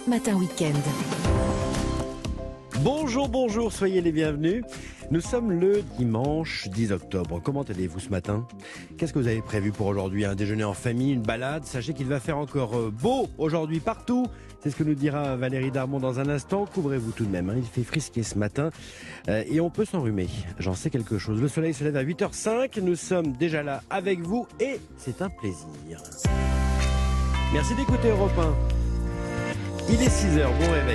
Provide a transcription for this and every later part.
Europe Matin Week-end. Bonjour, bonjour, soyez les bienvenus. Nous sommes le dimanche 10 octobre. Comment allez-vous ce matin? Qu'est-ce que vous avez prévu pour aujourd'hui? Un déjeuner en famille, une balade? Sachez qu'il va faire encore beau aujourd'hui partout. C'est ce que nous dira Valérie Darmon dans un instant. Couvrez-vous tout de même, hein. Il fait frisquer ce matin et on peut s'enrhumer. J'en sais quelque chose. Le soleil se lève à 8h05. Nous sommes déjà là avec vous et c'est un plaisir. Merci d'écouter Europe 1. Il est 6h, bon réveil.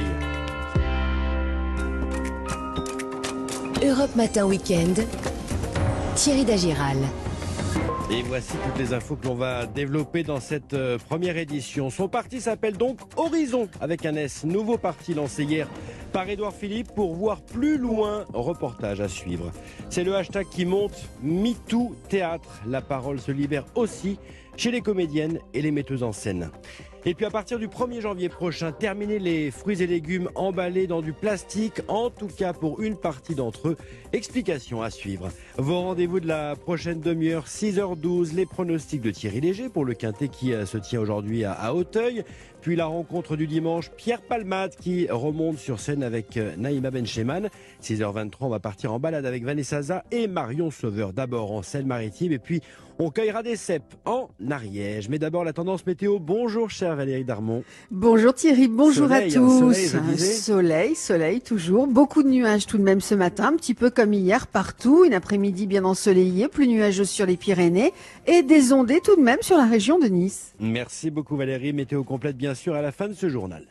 Europe Matin Week-end, Thierry Dagiral. Et voici toutes les infos que l'on va développer dans cette première édition. Son parti s'appelle donc Horizon, avec un S. Nouveau parti lancé hier par Édouard Philippe pour voir plus loin. Reportage à suivre. C'est le hashtag qui monte MeToo Théâtre. La parole se libère aussi chez les comédiennes et les metteuses en scène. Et puis à partir du 1er janvier prochain, terminer les fruits et légumes emballés dans du plastique, en tout cas pour une partie d'entre eux. Explication à suivre. Vos rendez-vous de la prochaine demi-heure, 6h12, les pronostics de Thierry Léger pour le Quintet qui se tient aujourd'hui à Auteuil. Puis la rencontre du dimanche, Pierre Palmade qui remonte sur scène avec Naïma Bencheman. 6h23, on va partir en balade avec Vanessa Za et Marion Sauveur. D'abord en Seine-Maritime et puis on cueillera des cèpes en Ariège. Mais d'abord la tendance météo. Bonjour chère Valérie Darmon. Bonjour Thierry, bonjour soleil, à tous. Soleil, je disais. Soleil toujours. Beaucoup de nuages tout de même ce matin, un petit peu comme hier partout. Une après-midi bien ensoleillée, plus nuageux sur les Pyrénées et des ondées tout de même sur la région de Nice. Merci beaucoup Valérie. Météo complète bien sûr à la fin de ce journal.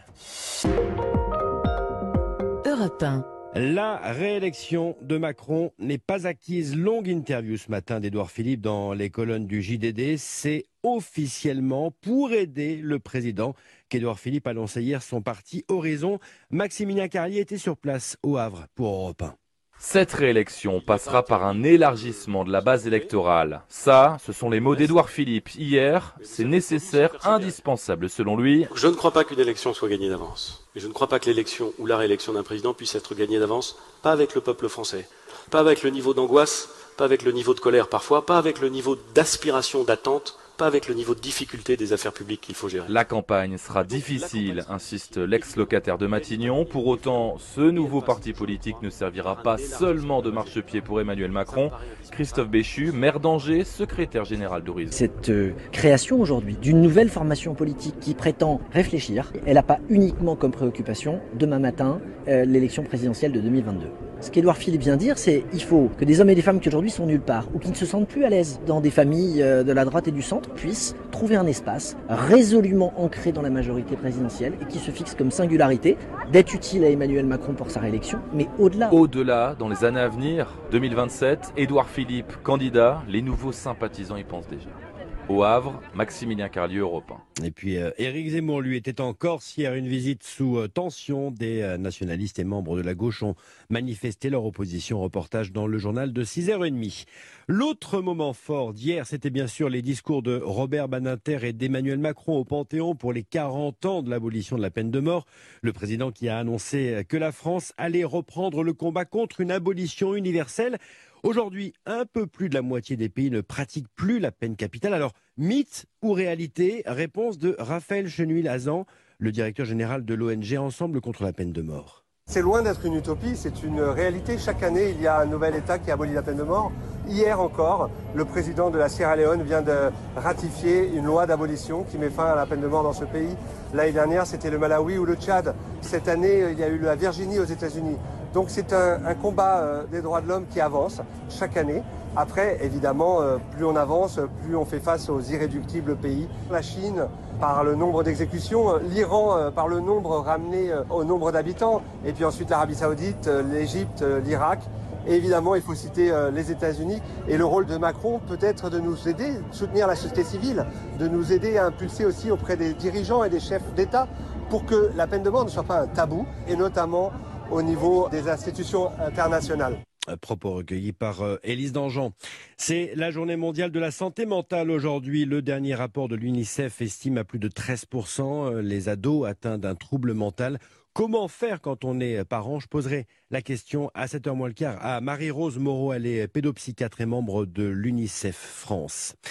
Europe 1. La réélection de Macron n'est pas acquise. Longue interview ce matin d'Édouard Philippe dans les colonnes du JDD. C'est officiellement pour aider le président qu'Édouard Philippe a lancé hier son parti Horizon. Maximilien Carlier était sur place au Havre pour Europe 1. Cette réélection passera par un élargissement de la base électorale. Ça, ce sont les mots d'Édouard Philippe. Hier, c'est nécessaire, indispensable selon lui. Je ne crois pas qu'une élection soit gagnée d'avance. Et je ne crois pas que l'élection ou la réélection d'un président puisse être gagnée d'avance, pas avec le peuple français, pas avec le niveau d'angoisse, pas avec le niveau de colère parfois, pas avec le niveau d'aspiration, d'attente, pas avec le niveau de difficulté des affaires publiques qu'il faut gérer. La campagne sera difficile, insiste l'ex-locataire de Matignon. Pour autant, ce nouveau parti politique ne servira pas seulement de marchepied pour Emmanuel Macron. Christophe Béchu, maire d'Angers, secrétaire général d'Horizon. Cette création aujourd'hui d'une nouvelle formation politique qui prétend réfléchir, elle n'a pas uniquement comme préoccupation, demain matin, l'élection présidentielle de 2022. Ce qu'Édouard Philippe vient dire, c'est qu'il faut que des hommes et des femmes qui aujourd'hui sont nulle part ou qui ne se sentent plus à l'aise dans des familles de la droite et du centre puissent trouver un espace résolument ancré dans la majorité présidentielle et qui se fixe comme singularité d'être utile à Emmanuel Macron pour sa réélection, mais au-delà. Au-delà, dans les années à venir, 2027, Édouard Philippe, candidat, les nouveaux sympathisants y pensent déjà. Au Havre, Maximilien Carlier, Europe 1. Et puis Éric Zemmour, lui, était en Corse hier, une visite sous tension. Des nationalistes et membres de la gauche ont manifesté leur opposition. Reportage dans le journal de 6h30. L'autre moment fort d'hier, c'était bien sûr les discours de Robert Badinter et d'Emmanuel Macron au Panthéon pour les 40 ans de l'abolition de la peine de mort. Le président qui a annoncé que la France allait reprendre le combat contre une abolition universelle. Aujourd'hui, un peu plus de la moitié des pays ne pratiquent plus la peine capitale. Alors, mythe ou réalité? Réponse de Raphaël Chenuil-Azan, le directeur général de l'ONG Ensemble contre la peine de mort. C'est loin d'être une utopie, c'est une réalité. Chaque année, il y a un nouvel État qui abolit la peine de mort. Hier encore, le président de la Sierra Leone vient de ratifier une loi d'abolition qui met fin à la peine de mort dans ce pays. L'année dernière, c'était le Malawi ou le Tchad. Cette année, il y a eu la Virginie aux États-Unis. Donc c'est un combat des droits de l'homme qui avance chaque année. Après, évidemment, plus on avance, plus on fait face aux irréductibles pays. La Chine, par le nombre d'exécutions, l'Iran, par le nombre ramené au nombre d'habitants, et puis ensuite l'Arabie Saoudite, l'Égypte, l'Irak. Et évidemment, il faut citer les États-Unis. Et le rôle de Macron peut être de nous aider, soutenir la société civile, de nous aider à impulser aussi auprès des dirigeants et des chefs d'État pour que la peine de mort ne soit pas un tabou, et notamment au niveau des institutions internationales. Propos recueillis par Élise Dangean. C'est la journée mondiale de la santé mentale aujourd'hui. Le dernier rapport de l'UNICEF estime à plus de 13% les ados atteints d'un trouble mental. Comment faire quand on est parent? Je poserai la question à 7h moins le quart à Marie-Rose Moreau. Elle est pédopsychiatre et membre de l'UNICEF France.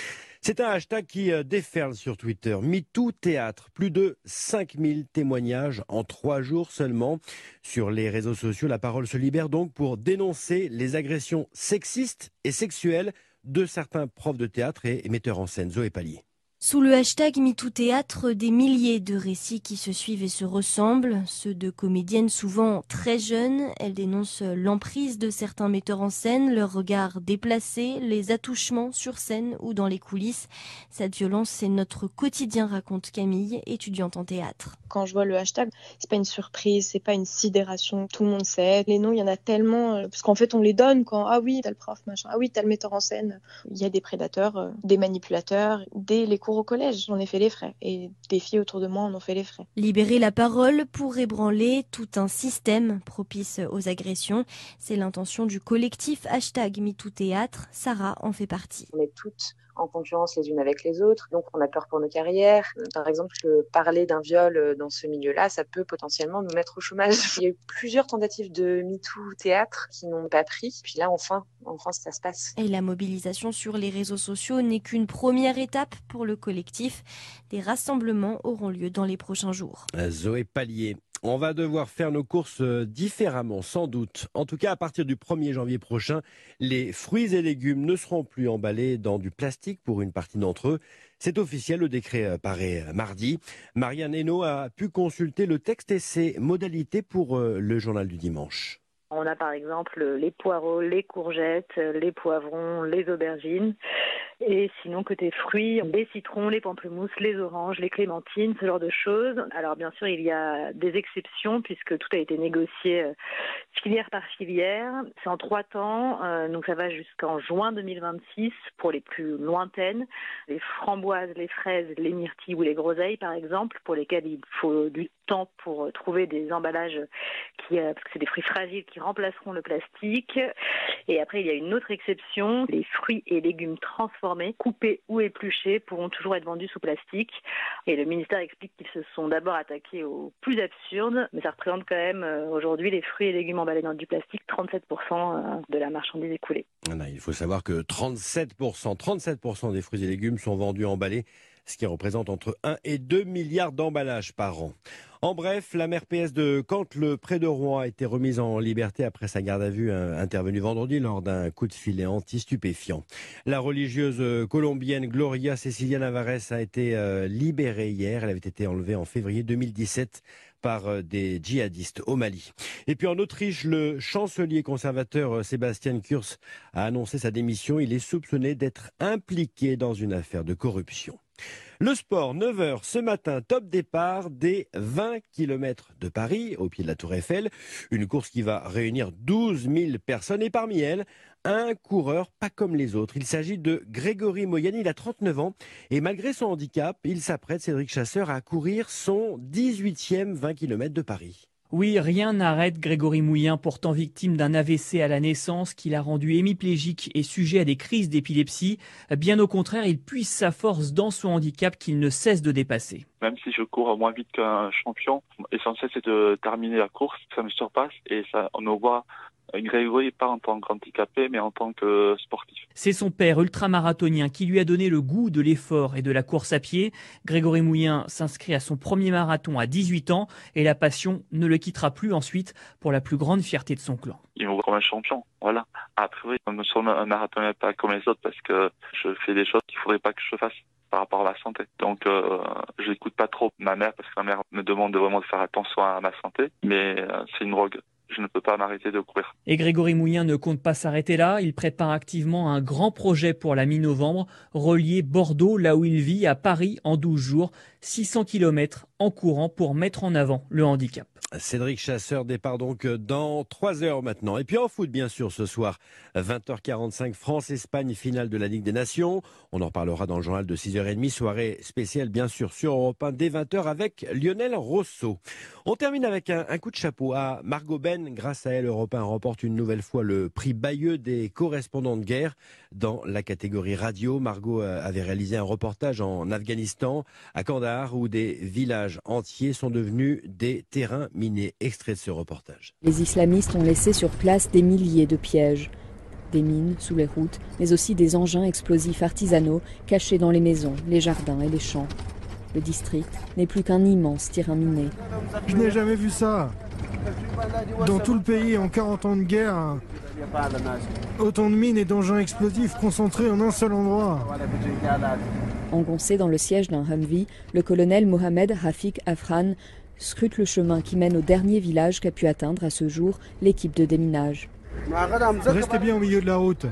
C'est un hashtag qui déferle sur Twitter. MeTooThéâtre. Plus de 5000 témoignages en 3 jours seulement. Sur les réseaux sociaux, la parole se libère donc pour dénoncer les agressions sexistes et sexuelles de certains profs de théâtre et metteurs en scène. Zoé Pallier. Sous le hashtag MeTooThéâtre, des milliers de récits qui se suivent et se ressemblent, ceux de comédiennes souvent très jeunes. Elles dénoncent l'emprise de certains metteurs en scène, leur regard déplacé, les attouchements sur scène ou dans les coulisses. Cette violence, c'est notre quotidien, raconte Camille, étudiante en théâtre. Quand je vois le hashtag, c'est pas une surprise, c'est pas une sidération, tout le monde sait. Les noms, il y en a tellement, parce qu'en fait on les donne quand, ah oui, tel prof, machin, ah oui, tel metteur en scène. Il y a des prédateurs, des manipulateurs, dès les cours au collège, j'en ai fait les frais. Et des filles autour de moi en ont fait les frais. Libérer la parole pour ébranler tout un système propice aux agressions. C'est l'intention du collectif hashtag MeTooThéâtre. Sarah en fait partie. On est toutes en concurrence les unes avec les autres, donc on a peur pour nos carrières. Par exemple, parler d'un viol dans ce milieu-là, ça peut potentiellement nous mettre au chômage. Il y a eu plusieurs tentatives de MeTooThéâtre qui n'ont pas pris, puis là enfin ça se passe. Et la mobilisation sur les réseaux sociaux n'est qu'une première étape pour le collectif. Des rassemblements auront lieu dans les prochains jours. Zoé Pallier. On va devoir faire nos courses différemment, sans doute. En tout cas, à partir du 1er janvier prochain, les fruits et légumes ne seront plus emballés dans du plastique pour une partie d'entre eux. C'est officiel, le décret paraît mardi. Marianne Hainaut a pu consulter le texte et ses modalités pour le journal du dimanche. On a par exemple les poireaux, les courgettes, les poivrons, les aubergines. Et sinon, côté fruits, les citrons, les pamplemousses, les oranges, les clémentines, ce genre de choses. Alors bien sûr, il y a des exceptions puisque tout a été négocié filière par filière. C'est en 3 temps, donc ça va jusqu'en juin 2026 pour les plus lointaines. Les framboises, les fraises, les myrtilles ou les groseilles par exemple, pour lesquelles il faut du temps pour trouver des emballages parce que c'est des fruits fragiles qui remplaceront le plastique. Et après, il y a une autre exception, les fruits et légumes transformés, coupés ou épluchés, pourront toujours être vendus sous plastique. Et le ministère explique qu'ils se sont d'abord attaqués au plus absurde, mais ça représente quand même aujourd'hui les fruits et légumes emballés dans du plastique, 37% de la marchandise écoulée. Il faut savoir que 37% des fruits et légumes sont vendus emballés, ce qui représente entre 1 et 2 milliards d'emballages par an. En bref, la maire PS de Cantes, près de Rouen, a été remise en liberté après sa garde à vue intervenue vendredi lors d'un coup de filet anti-stupéfiant. La religieuse colombienne Gloria Cecilia Navarez a été libérée hier. Elle avait été enlevée en février 2017 par des djihadistes au Mali. Et puis en Autriche, le chancelier conservateur Sebastian Kurz a annoncé sa démission. Il est soupçonné d'être impliqué dans une affaire de corruption. Le sport, 9h ce matin, top départ des 20 km de Paris, au pied de la Tour Eiffel. Une course qui va réunir 12 000 personnes et parmi elles, un coureur pas comme les autres. Il s'agit de Grégory Moyani, il a 39 ans et malgré son handicap, il s'apprête, Cédric Chasseur, à courir son 18e 20 km de Paris. Oui, rien n'arrête Grégory Mouyen, pourtant victime d'un AVC à la naissance qui l'a rendu hémiplégique et sujet à des crises d'épilepsie. Bien au contraire, il puise sa force dans son handicap qu'il ne cesse de dépasser. Même si je cours moins vite qu'un champion, l'essentiel c'est de terminer la course, ça me surpasse et ça, on me voit Grégory pas en tant qu'handicapé mais en tant que sportif. C'est son père ultramarathonien qui lui a donné le goût de l'effort et de la course à pied. Grégory Mouyen s'inscrit à son premier marathon à 18 ans et la passion ne le quittera plus ensuite pour la plus grande fierté de son clan. Il me voit comme un champion, voilà. Après, oui, je me sens un marathonien pas comme les autres parce que je fais des choses qu'il faudrait pas que je fasse par rapport à ma santé. Donc, je n'écoute pas trop ma mère parce que ma mère me demande vraiment de faire attention à ma santé, mais c'est une drogue. Je ne peux pas m'arrêter de courir. Et Grégory Mouyen ne compte pas s'arrêter là. Il prépare activement un grand projet pour la mi-novembre, relier Bordeaux, là où il vit, à Paris en 12 jours, 600 km en courant pour mettre en avant le handicap. Cédric Chasseur, départ donc dans 3 heures maintenant. Et puis en foot, bien sûr, ce soir, 20h45, France-Espagne, finale de la Ligue des Nations. On en reparlera dans le journal de 6h30, soirée spéciale, bien sûr, sur Europe 1 dès 20h avec Lionel Rosso. On termine avec un coup de chapeau à Margot Ben. Grâce à elle, Europe 1 remporte une nouvelle fois le prix Bayeux des correspondants de guerre dans la catégorie radio. Margot avait réalisé un reportage en Afghanistan, à Kandahar, où des villages entiers sont devenus des terrains minés. Extrait de ce reportage. Les islamistes ont laissé sur place des milliers de pièges. Des mines sous les routes, mais aussi des engins explosifs artisanaux cachés dans les maisons, les jardins et les champs. Le district n'est plus qu'un immense terrain miné. Je n'ai jamais vu ça. Dans tout le pays, en 40 ans de guerre, autant de mines et d'engins explosifs concentrés en un seul endroit. Engoncé dans le siège d'un Humvee, le colonel Mohamed Rafik Afran scrute le chemin qui mène au dernier village qu'a pu atteindre à ce jour l'équipe de déminage. Restez bien au milieu de la route.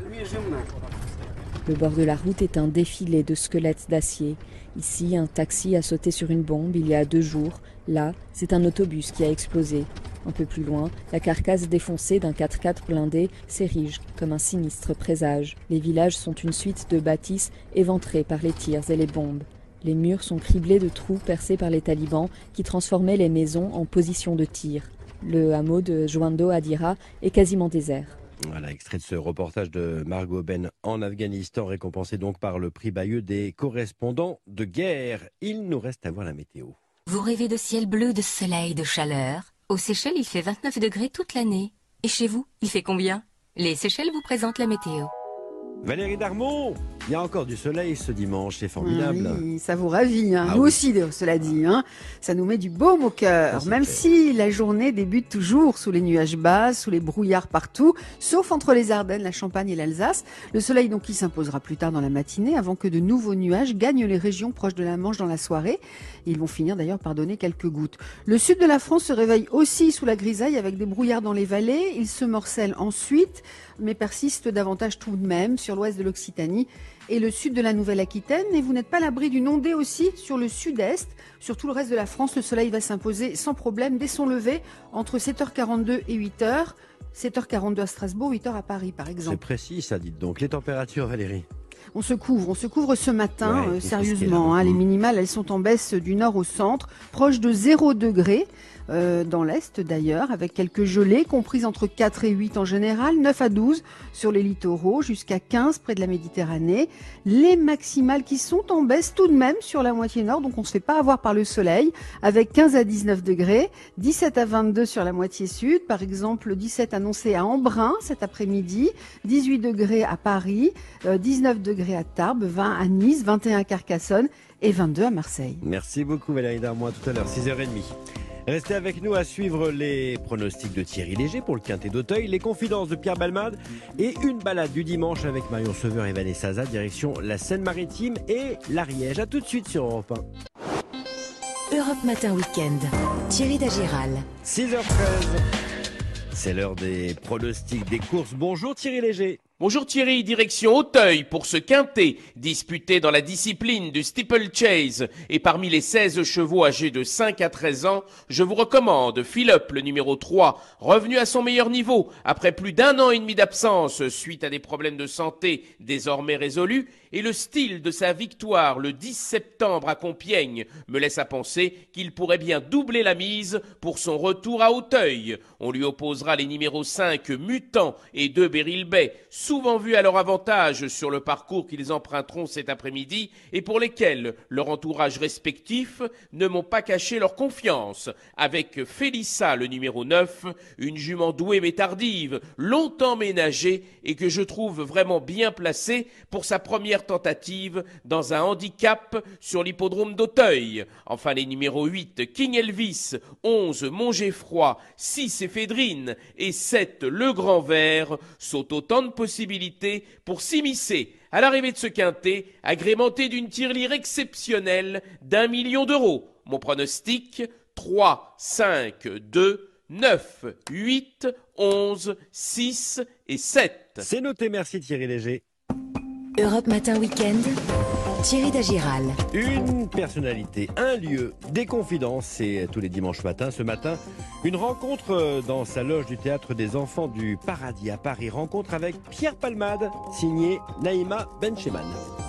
Le bord de la route est un défilé de squelettes d'acier. Ici, un taxi a sauté sur une bombe il y a 2 jours. Là, c'est un autobus qui a explosé. Un peu plus loin, la carcasse défoncée d'un 4x4 blindé s'érige comme un sinistre présage. Les villages sont une suite de bâtisses éventrées par les tirs et les bombes. Les murs sont criblés de trous percés par les talibans qui transformaient les maisons en position de tir. Le hameau de Joindo Adira est quasiment désert. Voilà, extrait de ce reportage de Margot Ben en Afghanistan, récompensé donc par le prix Bayeux des correspondants de guerre. Il nous reste à voir la météo. Vous rêvez de ciel bleu, de soleil, de chaleur. Aux Seychelles, il fait 29 degrés toute l'année. Et chez vous, il fait combien? Les Seychelles vous présentent la météo. Valérie Darmon, il y a encore du soleil ce dimanche, c'est formidable. Oui, ça vous ravit, hein. Ah Nous oui. aussi, cela dit. Hein. Ça nous met du baume au cœur, même si la journée débute toujours sous les nuages bas, sous les brouillards partout, sauf entre les Ardennes, la Champagne et l'Alsace. Le soleil donc qui s'imposera plus tard dans la matinée, avant que de nouveaux nuages gagnent les régions proches de la Manche dans la soirée. Ils vont finir d'ailleurs par donner quelques gouttes. Le sud de la France se réveille aussi sous la grisaille avec des brouillards dans les vallées. Ils se morcellent ensuite, mais persistent davantage tout de même sur l'ouest de l'Occitanie et le sud de la Nouvelle-Aquitaine. Et vous n'êtes pas à l'abri d'une ondée aussi sur le sud-est. Sur tout le reste de la France, le soleil va s'imposer sans problème dès son lever entre 7h42 et 8h. 7h42 à Strasbourg, 8h à Paris par exemple. C'est précis ça, dites donc. Les températures, Valérie? On se couvre ce matin, Ouais, sérieusement. Les minimales, elles sont en baisse du nord au centre, proche de 0 degré. Dans l'Est d'ailleurs, avec quelques gelées comprises entre 4 et 8 en général, 9 à 12 sur les littoraux, jusqu'à 15 près de la Méditerranée. Les maximales qui sont en baisse tout de même sur la moitié nord, donc on ne se fait pas avoir par le soleil, avec 15 à 19 degrés, 17 à 22 sur la moitié sud, par exemple 17 annoncé à Embrun cet après-midi, 18 degrés à Paris, 19 degrés à Tarbes, 20 à Nice, 21 à Carcassonne et 22 à Marseille. Merci beaucoup Valérie Darmon, à tout à l'heure, 6h30. Restez avec nous à suivre les pronostics de Thierry Léger pour le Quintet d'Auteuil, les confidences de Pierre Balmade et une balade du dimanche avec Marion Sauveur et Vanessa Zaza, direction la Seine-Maritime et l'Ariège. À tout de suite sur Europe 1. Europe Matin Week-end. Thierry Dagiral. 6h13. C'est l'heure des pronostics des courses. Bonjour Thierry Léger. Bonjour Thierry, direction Auteuil pour ce quintet disputé dans la discipline du steeplechase. Et parmi les 16 chevaux âgés de 5 à 13 ans, je vous recommande Philip, le numéro 3, revenu à son meilleur niveau après plus d'1 an et demi d'absence suite à des problèmes de santé désormais résolus. Et le style de sa victoire le 10 septembre à Compiègne me laisse à penser qu'il pourrait bien doubler la mise pour son retour à Auteuil. On lui opposera les numéros 5 Mutant et 2 Beryl Bay, souvent vus à leur avantage sur le parcours qu'ils emprunteront cet après-midi et pour lesquels leur entourage respectif ne m'ont pas caché leur confiance. Avec Félissa, le numéro 9, une jument douée mais tardive, longtemps ménagée et que je trouve vraiment bien placée pour sa première tentative dans un handicap sur l'hippodrome d'Auteuil. Enfin les numéros 8, King Elvis, 11, Montgeffroy, 6, Éphédrine et 7, Le Grand Vert sont autant de possibilités pour s'immiscer à l'arrivée de ce quintet, agrémenté d'une tirelire exceptionnelle d'1 million d'euros. Mon pronostic, 3, 5, 2, 9, 8, 11, 6 et 7. C'est noté, merci Thierry Léger. Europe Matin Week-end. Thierry Dagiral. Une personnalité, un lieu, des confidences, c'est tous les dimanches matins. Ce matin, une rencontre dans sa loge du Théâtre des Enfants du Paradis à Paris. Rencontre avec Pierre Palmade, signé Naïma Bencheman.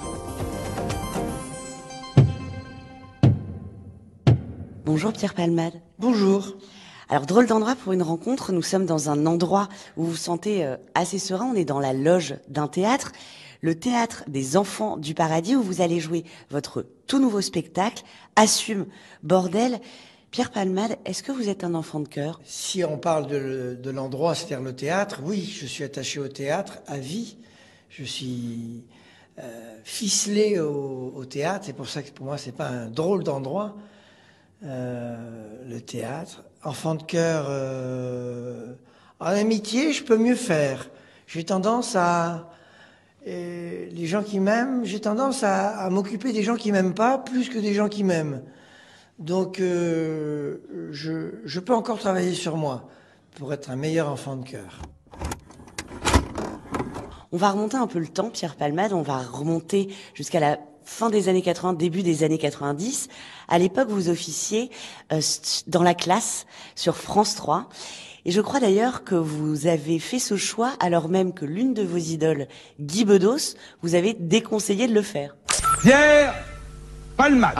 Bonjour Pierre Palmade. Bonjour. Alors drôle d'endroit pour une rencontre, nous sommes dans un endroit où vous vous sentez assez serein, on est dans la loge d'un théâtre, le Théâtre des Enfants du Paradis où vous allez jouer votre tout nouveau spectacle, Assume Bordel. Pierre Palmade, est-ce que vous êtes un enfant de cœur? Si on parle de l'endroit, c'est-à-dire le théâtre, oui, je suis attaché au théâtre à vie. Je suis ficelé au théâtre. C'est pour ça que pour moi, c'est pas un drôle d'endroit, le théâtre. Enfant de cœur, en amitié, je peux mieux faire. J'ai tendance à... les gens qui m'aiment, j'ai tendance à m'occuper des gens qui m'aiment pas plus que des gens qui m'aiment. Donc, je peux encore travailler sur moi pour être un meilleur enfant de cœur. On va remonter un peu le temps, Pierre Palmade, on va remonter jusqu'à la fin des années 80, début des années 90. À l'époque, vous officiez dans la classe sur France 3. Et je crois d'ailleurs que vous avez fait ce choix alors même que l'une de vos idoles, Guy Bedos, vous avez déconseillé de le faire. Pierre Palmade.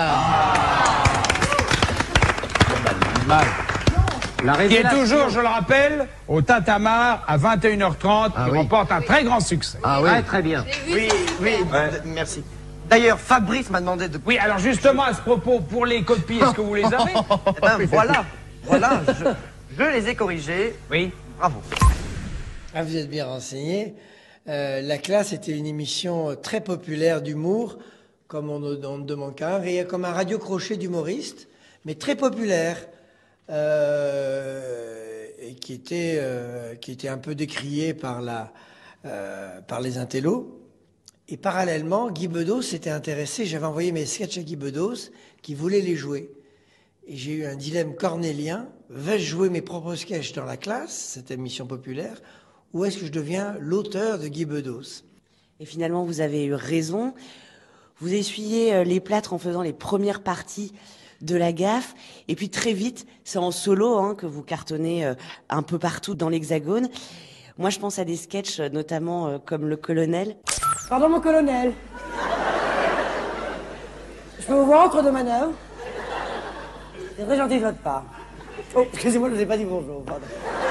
Qui est toujours, je le rappelle, au Tintamarre à 21h30, qui remporte un très grand succès. Très bien. Oui, merci. D'ailleurs, Fabrice m'a demandé de... Oui, alors justement, à ce propos, pour les copies, est-ce que vous les avez? Eh ben, voilà, je les ai corrigés. Oui. Bravo. Ah, vous êtes bien renseigné. La classe était une émission très populaire d'humour, comme on ne demande qu'un, et comme un radio-crochet d'humoristes, mais très populaire, et qui était un peu décrié par les intellos. Et parallèlement, Guy Bedos s'était intéressé, j'avais envoyé mes sketchs à Guy Bedos, qui voulait les jouer. Et j'ai eu un dilemme cornélien, vais-je jouer mes propres sketchs dans la classe, cette émission populaire, ou est-ce que je deviens l'auteur de Guy Bedos? Et finalement, vous avez eu raison. Vous essuyez les plâtres en faisant les premières parties de la gaffe. Et puis très vite, c'est en solo que vous cartonnez un peu partout dans l'Hexagone. Moi, je pense à des sketchs, notamment comme Le Colonel. Pardon, mon colonel. Je peux vous voir entre deux manœuvres? C'est très gentil de votre part. Oh, excusez-moi, je vous ai pas dit bonjour. Pardon.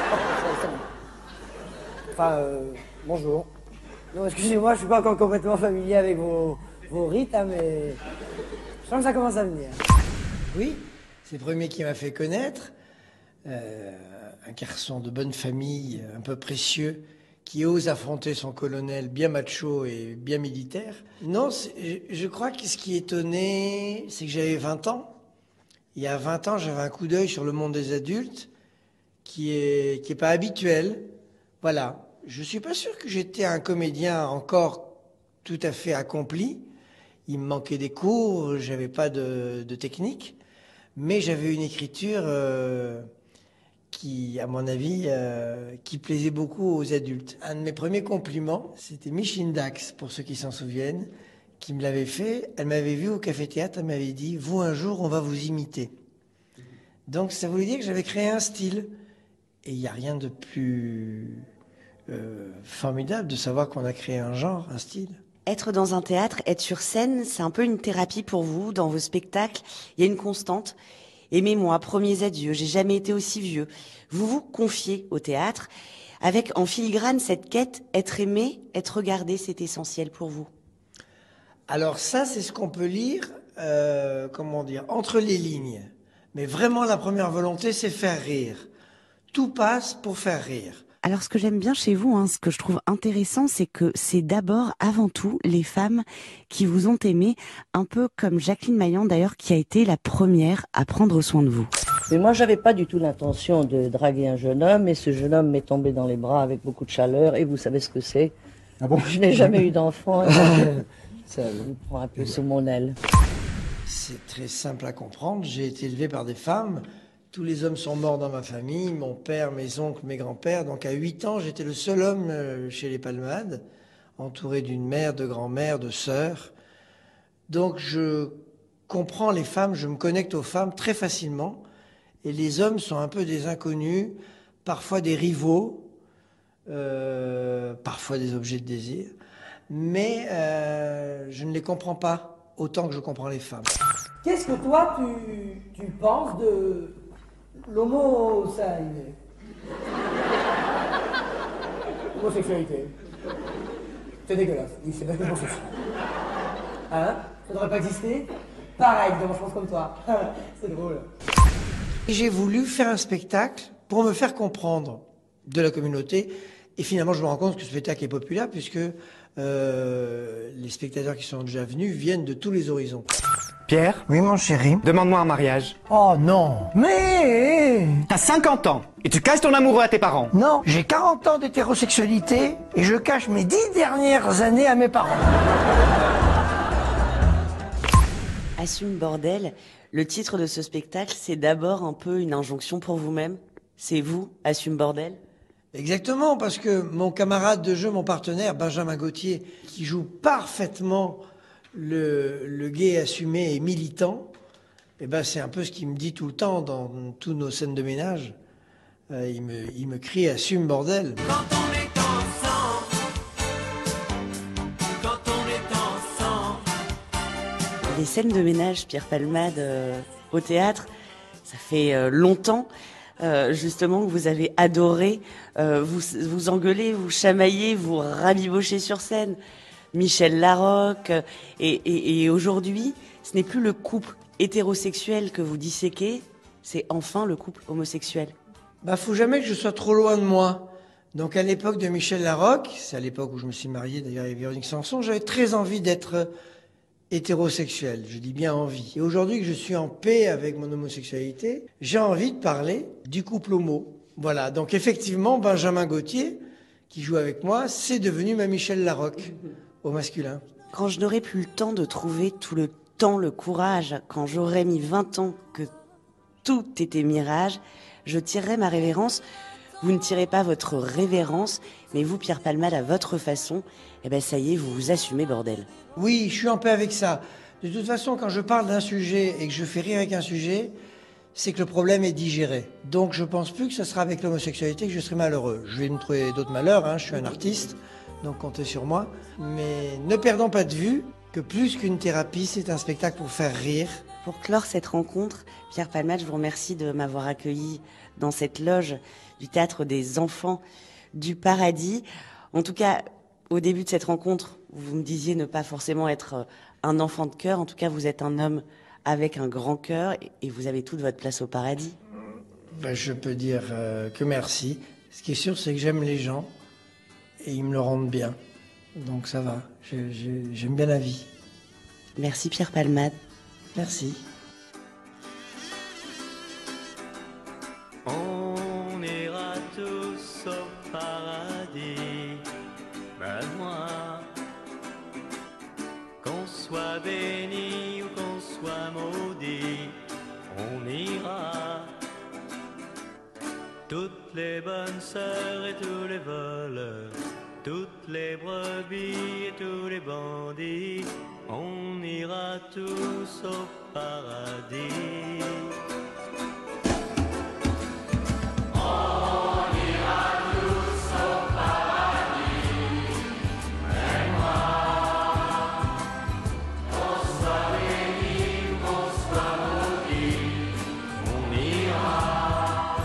Enfin, bonjour. Non, excusez-moi, je suis pas encore complètement familier avec vos rites, mais je sens que ça commence à venir. Oui, c'est le premier qui m'a fait connaître. Un garçon de bonne famille, un peu précieux, qui ose affronter son colonel bien macho et bien militaire. Non, je crois que ce qui étonnait, c'est que j'avais 20 ans. Il y a 20 ans, j'avais un coup d'œil sur le monde des adultes qui est pas habituel. Voilà. Je suis pas sûr que j'étais un comédien encore tout à fait accompli. Il me manquait des cours, j'avais pas de technique, mais j'avais une écriture qui, à mon avis, qui plaisait beaucoup aux adultes. Un de mes premiers compliments, c'était Micheline Dax, pour ceux qui s'en souviennent, qui me l'avait fait. Elle m'avait vu au café-théâtre, elle m'avait dit « Vous, un jour, on va vous imiter ». Donc, ça voulait dire que j'avais créé un style. Et il n'y a rien de plus formidable de savoir qu'on a créé un genre, un style. Être dans un théâtre, être sur scène, c'est un peu une thérapie pour vous. Dans vos spectacles, il y a une constante. Aimez-moi, premiers adieux, j'ai jamais été aussi vieux. Vous vous confiez au théâtre avec en filigrane cette quête, être aimé, être regardé, c'est essentiel pour vous. Alors ça, c'est ce qu'on peut lire, entre les lignes. Mais vraiment, la première volonté, c'est faire rire. Tout passe pour faire rire. Alors ce que j'aime bien chez vous, ce que je trouve intéressant, c'est que c'est d'abord, avant tout, les femmes qui vous ont aimé, un peu comme Jacqueline Maillan d'ailleurs, qui a été la première à prendre soin de vous. Mais moi, j'avais pas du tout l'intention de draguer un jeune homme, et ce jeune homme m'est tombé dans les bras avec beaucoup de chaleur, et vous savez ce que c'est. Ah bon? Je n'ai jamais eu d'enfant, ça me prend un peu sous mon aile. C'est très simple à comprendre, j'ai été élevé par des femmes. Tous les hommes sont morts dans ma famille, mon père, mes oncles, mes grands-pères. Donc à 8 ans, j'étais le seul homme chez les Palmade, entouré d'une mère, de grand-mère, de sœurs. Donc je comprends les femmes, je me connecte aux femmes très facilement. Et les hommes sont un peu des inconnus, parfois des rivaux, parfois des objets de désir. Mais je ne les comprends pas autant que je comprends les femmes. Qu'est-ce que toi, tu penses de l'homosexualité? Homosexualité. C'est dégueulasse. Oui, c'est pas que c'est. Hein? Ça devrait pas exister? Pareil, je pense comme toi. C'est drôle. J'ai voulu faire un spectacle pour me faire comprendre de la communauté. Et finalement, je me rends compte que ce spectacle est populaire puisque les spectateurs qui sont déjà venus viennent de tous les horizons. Pierre? Oui, mon chéri. Demande-moi un mariage. Oh non. Mais... T'as 50 ans et tu caches ton amoureux à tes parents. Non, j'ai 40 ans d'hétérosexualité et je cache mes 10 dernières années à mes parents. Assume bordel, le titre de ce spectacle, c'est d'abord un peu une injonction pour vous-même. C'est vous, assume bordel. Exactement, parce que mon camarade de jeu, mon partenaire, Benjamin Gauthier, qui joue parfaitement le gay assumé et militant, eh ben c'est un peu ce qu'il me dit tout le temps dans tous nos scènes de ménage. Il me crie « Assume bordel ». Quand on est ensemble, quand on est ensemble. Les scènes de ménage, Pierre Palmade, au théâtre, ça fait longtemps. Justement, que vous avez adoré vous engueuler, vous chamailler, vous rabibocher sur scène. Michel Larocque. Et aujourd'hui, ce n'est plus le couple hétérosexuel que vous disséquez, c'est enfin le couple homosexuel. Bah, faut jamais que je sois trop loin de moi. Donc, à l'époque de Michel Larocque, c'est à l'époque où je me suis marié d'ailleurs avec Véronique Sanson, j'avais très envie d'être hétérosexuel, je dis bien envie. Et aujourd'hui que je suis en paix avec mon homosexualité, j'ai envie de parler du couple homo. Voilà, donc effectivement, Benjamin Gauthier, qui joue avec moi, c'est devenu ma Michel Larocque, au masculin. Quand je n'aurai plus le temps de trouver tout le temps, le courage, quand j'aurai mis 20 ans que tout était mirage, je tirerai ma révérence. Vous ne tirez pas votre révérence, mais vous, Pierre Palmade, à votre façon, eh ben ça y est, vous vous assumez, bordel. Oui, je suis en paix avec ça. De toute façon, quand je parle d'un sujet et que je fais rire avec un sujet, c'est que le problème est digéré. Donc je pense plus que ce sera avec l'homosexualité que je serai malheureux. Je vais me trouver d'autres malheurs, hein, je suis un artiste, donc comptez sur moi. Mais ne perdons pas de vue que plus qu'une thérapie, c'est un spectacle pour faire rire. Pour clore cette rencontre, Pierre Palmade, je vous remercie de m'avoir accueilli dans cette loge du Théâtre des Enfants du Paradis. En tout cas, au début de cette rencontre, vous me disiez ne pas forcément être un enfant de cœur. En tout cas, vous êtes un homme avec un grand cœur et vous avez toute votre place au paradis. Ben, je peux dire que merci. Ce qui est sûr, c'est que j'aime les gens et ils me le rendent bien. Donc ça va, j'aime bien la vie. Merci Pierre Palmade. Merci. On ira tous au paradis, ben moi. Qu'on soit béni ou qu'on soit maudit, on ira. Toutes les bonnes sœurs et tous les voleurs, toutes les brebis et tous les bandits, on ira tous au paradis. On ira tous au paradis, mais moi, qu'on soit béni ou qu'on soit maudit, on ira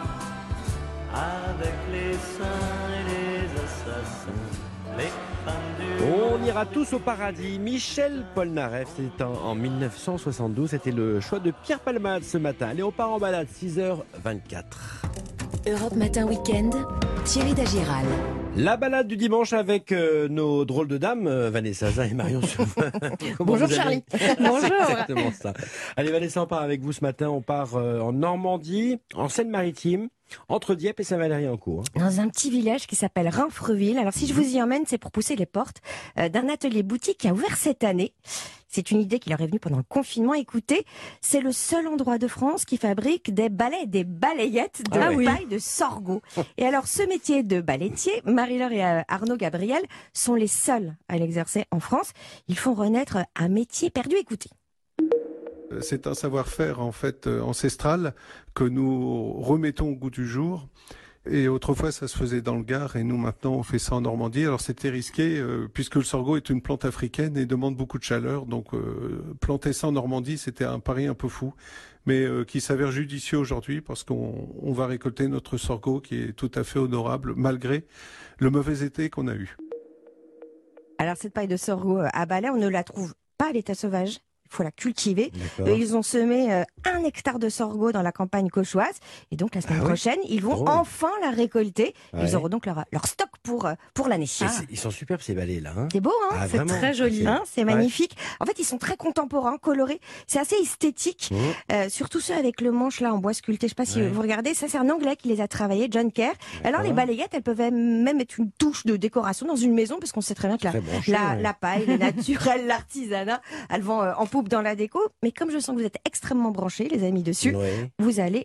avec les saints et les assassins, les femmes du... On ira tous au paradis. Michel Polnareff, c'était en 1972. C'était le choix de Pierre Palmade ce matin. Allez, on part en balade, 6h24. Europe Matin Week-end, Thierry Dagiral. La balade du dimanche avec nos drôles de dames, Vanessa Zah et Marion Chauvin. Bonjour Charlie. Bonjour. C'est exactement ça. Allez Vanessa, on part avec vous ce matin. On part en Normandie, en Seine-Maritime, entre Dieppe et Saint-Valery-en-Cour. Dans un petit village qui s'appelle Rinfreville. Alors si je vous y emmène, c'est pour pousser les portes d'un atelier boutique qui a ouvert cette année. C'est une idée qui leur est venue pendant le confinement. Écoutez, c'est le seul endroit de France qui fabrique des balais, des balayettes de paille de sorgho. Et alors, ce métier de balayetier, Marie-Laure et Arnaud Gabriel sont les seuls à l'exercer en France. Ils font renaître un métier perdu. Écoutez. C'est un savoir-faire en fait ancestral que nous remettons au goût du jour. Et autrefois, ça se faisait dans le Gard et nous, maintenant, on fait ça en Normandie. Alors, c'était risqué puisque le sorgho est une plante africaine et demande beaucoup de chaleur. Donc, planter ça en Normandie, c'était un pari un peu fou, mais qui s'avère judicieux aujourd'hui parce qu'on va récolter notre sorgho qui est tout à fait honorable malgré le mauvais été qu'on a eu. Alors, cette paille de sorgho à balai, on ne la trouve pas à l'état sauvage. Il faut la cultiver. D'accord. Ils ont semé 1 hectare de sorgho dans la campagne cauchoise. Et donc, la semaine prochaine, ils vont enfin la récolter. Ils auront donc leur stock pour l'année. Ils sont superbes ces balais-là. Hein. C'est beau, hein? Ah, C'est vraiment, très joli, hein? C'est Ouais. magnifique. En fait, ils sont très contemporains, colorés. C'est assez esthétique. Surtout ceux avec le manche là en bois sculpté. Je sais pas si vous regardez. Ça, c'est un Anglais qui les a travaillés, John Kerr. Alors, les balayettes, elles peuvent même être une touche de décoration dans une maison, parce qu'on sait très bien que la paille, le naturel, l'artisanat, elles vont en poupe dans la déco. Mais comme je sens que vous êtes extrêmement branchés, les amis dessus, vous allez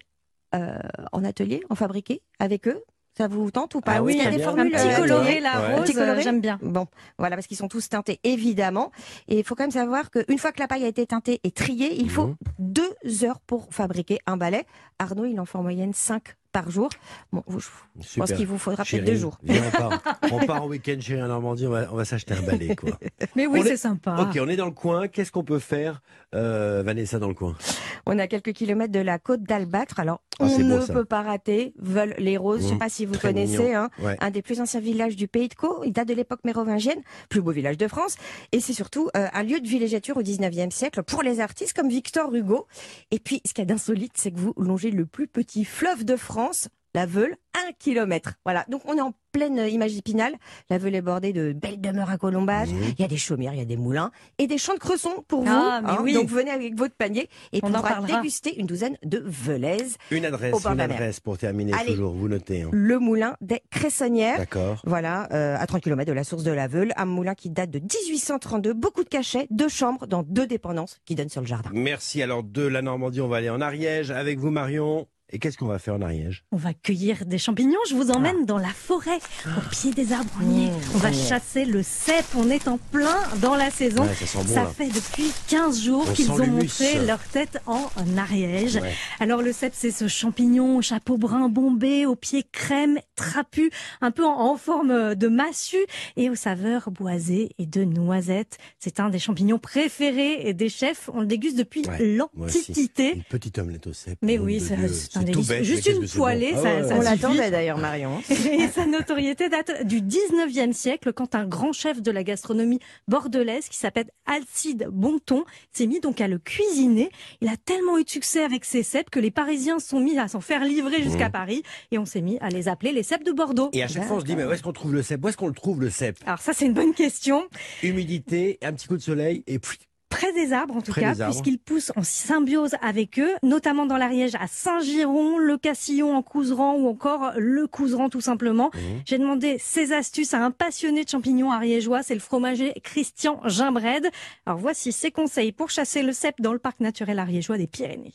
en atelier, en fabriquer avec eux. Ça vous tente ou pas? Ah oui, il y a des formules un petit coloré, la un rose, petit coloré. j'aime bien. Bon, voilà, parce qu'ils sont tous teintés, évidemment. Et il faut quand même savoir qu'une fois que la paille a été teintée et triée, il faut 2 heures pour fabriquer un balai. Arnaud, il en fait en moyenne 5 par jour. Bon, je pense qu'il vous faudra peut-être 2 jours. Viens, on part en week-end chez en Normandie, on va s'acheter un balai, quoi. Mais oui, c'est sympa. Ok, on est dans le coin. Qu'est-ce qu'on peut faire, Vanessa, dans le coin? On est à quelques kilomètres de la côte d'Albâtre. Alors, on ne peut pas rater Veules-les-Roses. Je ne sais pas si vous connaissez, un des plus anciens villages du Pays de Caux. Il date de l'époque mérovingienne, plus beau village de France. Et c'est surtout un lieu de villégiature au 19e siècle pour les artistes comme Victor Hugo. Et puis, ce qu'il y a d'insolite, c'est que vous longez le plus petit fleuve de France, la Veule, 1 kilomètre. Voilà, donc on est en pleine image d'Épinal. La Veule est bordée de belles demeures à colombage. Il y a des chaumières, il y a des moulins et des champs de cresson pour vous. Donc venez avec votre panier et on pourra déguster une douzaine de velaises. Une adresse pour terminer. Allez, toujours, vous notez. Le moulin des Cressonnières. D'accord. Voilà, à 30 km de la source de la Veule. Un moulin qui date de 1832. Beaucoup de cachets, 2 chambres dans 2 dépendances qui donnent sur le jardin. Merci. Alors, de la Normandie, on va aller en Ariège avec vous, Marion. Et qu'est-ce qu'on va faire en Ariège? On va cueillir des champignons. Je vous emmène dans la forêt, au pied des arbronniers. On va chasser le cèpe. On est en plein dans la saison. Ouais, ça sent bon, ça là. fait depuis 15 jours On qu'ils sent ont l'humus. montré leur tête en Ariège. Ouais. Alors le cèpe, c'est ce champignon au chapeau brun bombé, aux pieds crème, trapu, un peu en forme de massue et aux saveurs boisées et de noisettes. C'est un des champignons préférés des chefs. On le déguste depuis l'Antiquité. Une petite omelette au cèpe. Mais oui, c'est un délice. Juste une poêlée, ça On suffit. l'attendait d'ailleurs, Marion. Et sa notoriété date du 19e siècle, quand un grand chef de la gastronomie bordelaise, qui s'appelle Alcide Bonton, s'est mis donc à le cuisiner. Il a tellement eu de succès avec ses cèpes que les Parisiens sont mis à s'en faire livrer jusqu'à Paris, et on s'est mis à les appeler les cèpes de Bordeaux. Et à chaque fois, on se dit, mais où est-ce qu'on trouve le cèpe? Où est-ce qu'on le trouve, le cèpe? Alors ça, c'est une bonne question. Humidité, un petit coup de soleil, et puis... Près des arbres, en tout Près cas, des arbres. puisqu'ils poussent en symbiose avec eux, notamment dans l'Ariège à Saint-Giron, le Castillon en Couseran ou encore le Couseran tout simplement. J'ai demandé ces astuces à un passionné de champignons ariégeois, c'est le fromager Christian Gimbred. Alors voici ses conseils pour chasser le cèpe dans le parc naturel ariégeois des Pyrénées.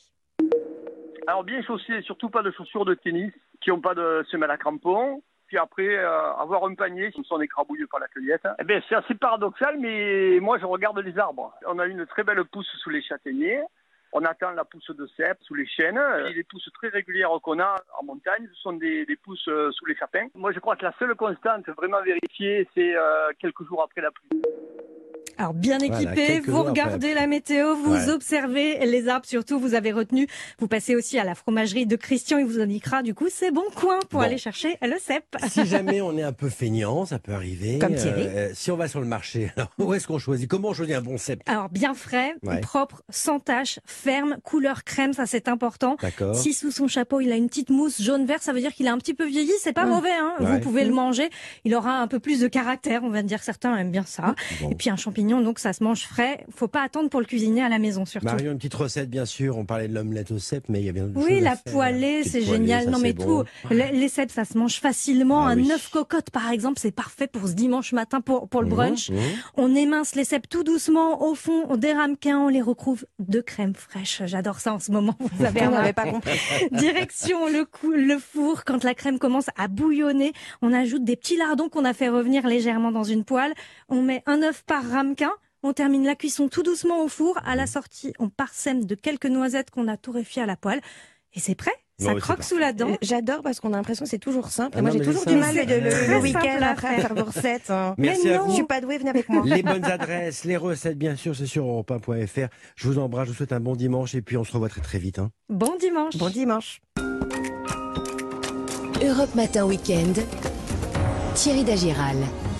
Alors bien chaussé, surtout pas de chaussures de tennis qui n'ont pas de semelle à crampons. Puis après, avoir un panier qui sont écrabouillés par la cueillette. Eh bien, c'est assez paradoxal, mais moi, je regarde les arbres. On a une très belle pousse sous les châtaigniers. On attend la pousse de cèpe sous les chênes. Et les pousses très régulières qu'on a en montagne, ce sont des pousses sous les sapins. Moi, je crois que la seule constante vraiment vérifiée, c'est quelques jours après la pluie. Alors bien équipé, vous regardez la météo, vous observez les arbres surtout, vous avez retenu, vous passez aussi à la fromagerie de Christian, il vous indiquera du coup c'est bon coin pour aller chercher le cèpe. Si jamais on est un peu feignant, ça peut arriver. Comme Thierry. Si on va sur le marché, alors où est-ce qu'on choisit? Comment on choisit un bon cèpe? Alors bien frais, propre, sans tache, ferme, couleur crème, ça c'est important. D'accord. Si sous son chapeau il a une petite mousse jaune-vert, ça veut dire qu'il a un petit peu vieilli, c'est pas mauvais, hein. Vous pouvez le manger, il aura un peu plus de caractère, on va dire, certains aiment bien ça. Et puis un champignon, donc ça se mange frais, faut pas attendre pour le cuisiner à la maison surtout. Marion, une petite recette bien sûr, on parlait de l'omelette au cèpe, mais il y a bien d'autres choses à la faire. poêlée, c'est génial. Non mais bon. les cèpes ça se mange facilement. Un œuf cocotte par exemple, c'est parfait pour ce dimanche matin pour le brunch. On émince les cèpes tout doucement au fond des ramequins, on les recouvre de crème fraîche. J'adore ça en ce moment, vous n'avez pas compris. Direction le four, quand la crème commence à bouillonner, on ajoute des petits lardons qu'on a fait revenir légèrement dans une poêle. On met un œuf par ramequin. On termine la cuisson tout doucement au four. À la sortie, on parsème de quelques noisettes qu'on a torréfiées à la poêle. Et c'est prêt. Ça croque sous la dent. J'adore parce qu'on a l'impression que c'est toujours simple. Et moi, j'ai toujours du mal le week-end après à faire vos recettes. Merci à vous. Je suis pas douée, venez avec moi. Les bonnes adresses, les recettes, bien sûr, c'est sur europe1.fr. Je vous embrasse, je vous souhaite un bon dimanche et puis on se revoit très très vite. Bon dimanche. Bon dimanche. Europe Matin Week-end, Thierry Dagiral.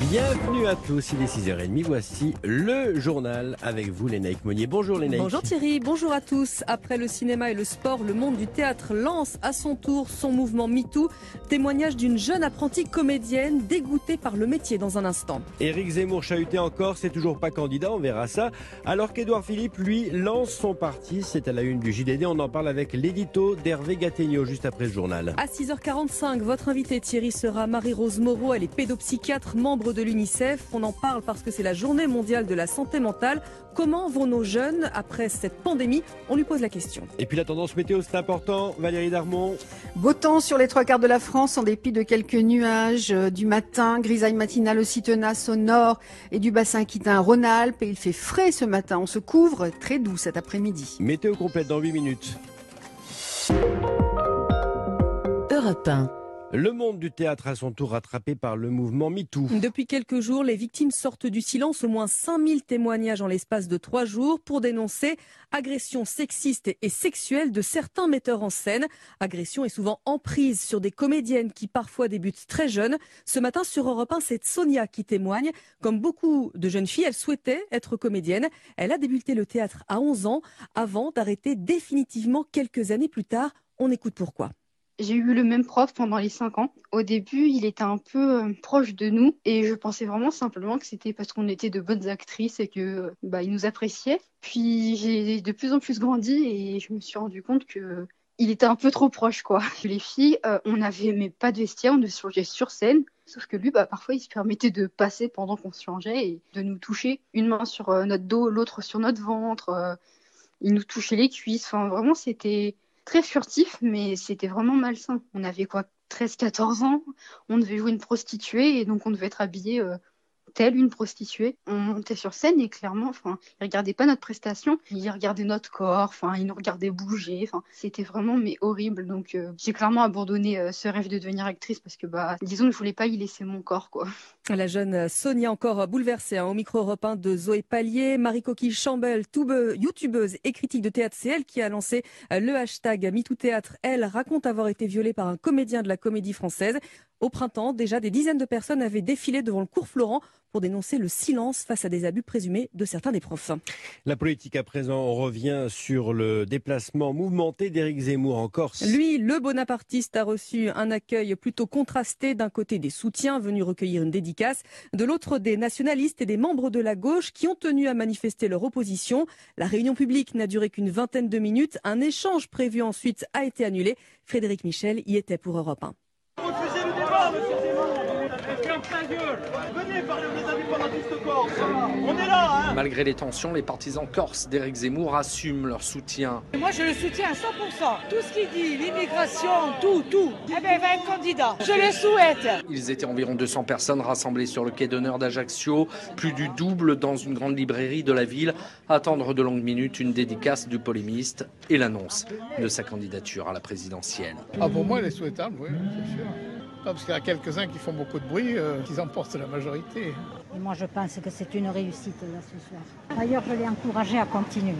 Bienvenue à tous, il est 6h30, voici le journal avec vous Lénaïque Monnier. Bonjour Lénaïque. Bonjour Thierry, bonjour à tous. Après le cinéma et le sport, le monde du théâtre lance à son tour son mouvement MeToo. Témoignage d'une jeune apprentie comédienne dégoûtée par le métier dans un instant. Éric Zemmour chahuté encore, c'est toujours pas candidat, on verra ça. Alors qu'Édouard Philippe, lui, lance son parti, c'est à la une du JDD, on en parle avec l'édito d'Hervé Gattegno juste après ce journal. À 6h45, votre invitée Thierry sera Marie-Rose Moreau, elle est pédopsychiatre, membre de l'UNICEF. On en parle parce que c'est la journée mondiale de la santé mentale. Comment vont nos jeunes après cette pandémie? On lui pose la question. Et puis la tendance météo, c'est important. Valérie Darmon. Beau temps sur les 3/4 de la France, en dépit de quelques nuages du matin. Grisaille matinale aussi tenace au nord et du bassin aquitain Rhône-Alpes. Et il fait frais ce matin. On se couvre, très doux cet après-midi. Météo complète dans 8 minutes. Europe 1. Le monde du théâtre à son tour rattrapé par le mouvement MeToo. Depuis quelques jours, les victimes sortent du silence. Au moins 5000 témoignages en l'espace de 3 jours pour dénoncer agressions sexistes et sexuelles de certains metteurs en scène. Agression et souvent emprise sur des comédiennes qui parfois débutent très jeunes. Ce matin sur Europe 1, c'est Sonia qui témoigne. Comme beaucoup de jeunes filles, elle souhaitait être comédienne. Elle a débuté le théâtre à 11 ans avant d'arrêter définitivement quelques années plus tard. On écoute pourquoi. J'ai eu le même prof pendant les 5 ans. Au début, il était un peu proche de nous et je pensais vraiment simplement que c'était parce qu'on était de bonnes actrices et que il nous appréciait. Puis j'ai de plus en plus grandi et je me suis rendu compte que il était un peu trop proche, quoi. Les filles, on n'avait mais pas de vestiaire, on se changeait sur scène. Sauf que lui, parfois, il se permettait de passer pendant qu'on se changeait et de nous toucher. Une main sur notre dos, l'autre sur notre ventre. Il nous touchait les cuisses. Enfin, vraiment, c'était très furtif, mais c'était vraiment malsain. On avait 13-14 ans, on devait jouer une prostituée et donc on devait être habillé telle une prostituée. On montait sur scène et clairement, ils regardaient pas notre prestation, ils regardaient notre corps, ils nous regardaient bouger. C'était vraiment horrible. Donc j'ai clairement abandonné ce rêve de devenir actrice parce que disons que je voulais pas y laisser mon corps, quoi. La jeune Sonia encore bouleversée au micro Europe 1 de Zoé Pallier, Marie-Coquille Chambel, youtubeuse et critique de théâtre, c'est elle qui a lancé le hashtag MeTooThéâtre. Elle raconte avoir été violée par un comédien de la Comédie Française. Au printemps, déjà des dizaines de personnes avaient défilé devant le cours Florent pour dénoncer le silence face à des abus présumés de certains des profs. La politique à présent, on revient sur le déplacement mouvementé d'Éric Zemmour en Corse. Lui, le bonapartiste, a reçu un accueil plutôt contrasté. D'un côté, des soutiens venus recueillir une dédicace. De l'autre, des nationalistes et des membres de la gauche qui ont tenu à manifester leur opposition. La réunion publique n'a duré qu'une vingtaine de minutes. Un échange prévu ensuite a été annulé. Frédéric Michel y était pour Europe 1. Refusez le débat, monsieur Zemmour. Ferme ta gueule. Venez parler aux indépendantistes corses. On est là, hein. Malgré les tensions, les partisans corses d'Éric Zemmour assument leur soutien. Moi, je le soutiens à 100%. Tout ce qu'il dit, l'immigration, tout. Il va être candidat. Je le souhaite. Ils étaient environ 200 personnes rassemblées sur le quai d'honneur d'Ajaccio, plus du double dans une grande librairie de la ville, attendre de longues minutes une dédicace du polémiste et l'annonce de sa candidature à la présidentielle. Pour moi, elle est souhaitable, oui, c'est sûr. Parce qu'il y a quelques-uns qui font beaucoup de bruit, qui emportent la majorité. Moi, je pense que c'est une réussite là ce soir. D'ailleurs, je l'ai encouragé à continuer.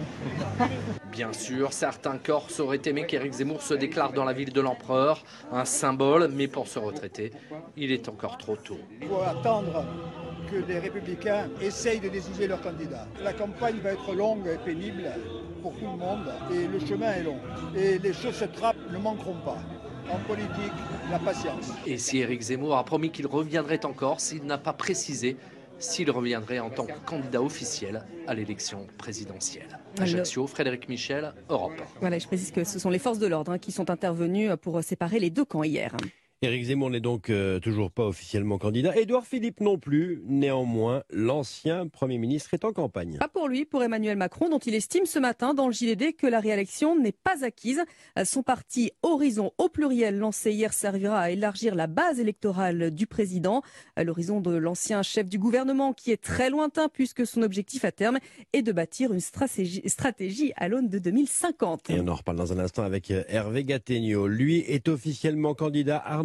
Bien sûr, certains Corses auraient aimé qu'Éric Zemmour se déclare dans la ville de l'empereur, un symbole, mais pour se retraiter, il est encore trop tôt. Il faut attendre que les Républicains essayent de décider leur candidat. La campagne va être longue et pénible pour tout le monde, et le chemin est long. Et les choses se trappent ne manqueront pas. En politique, la patience. Et si Éric Zemmour a promis qu'il reviendrait en Corse, il n'a pas précisé s'il reviendrait en tant que candidat officiel à l'élection présidentielle. Ajaccio, Frédéric Michel, Europe. Voilà, je précise que ce sont les forces de l'ordre qui sont intervenues pour séparer les deux camps hier. Éric Zemmour n'est donc toujours pas officiellement candidat. Édouard Philippe non plus. Néanmoins, l'ancien Premier ministre est en campagne. Pas pour lui, pour Emmanuel Macron, dont il estime ce matin dans le JDD que la réélection n'est pas acquise. Son parti Horizon au pluriel, lancé hier, servira à élargir la base électorale du président. L'horizon de l'ancien chef du gouvernement, qui est très lointain puisque son objectif à terme est de bâtir une stratégie à l'aune de 2050. Et on en reparle dans un instant avec Hervé Gattegno. Lui est officiellement candidat. Arnaud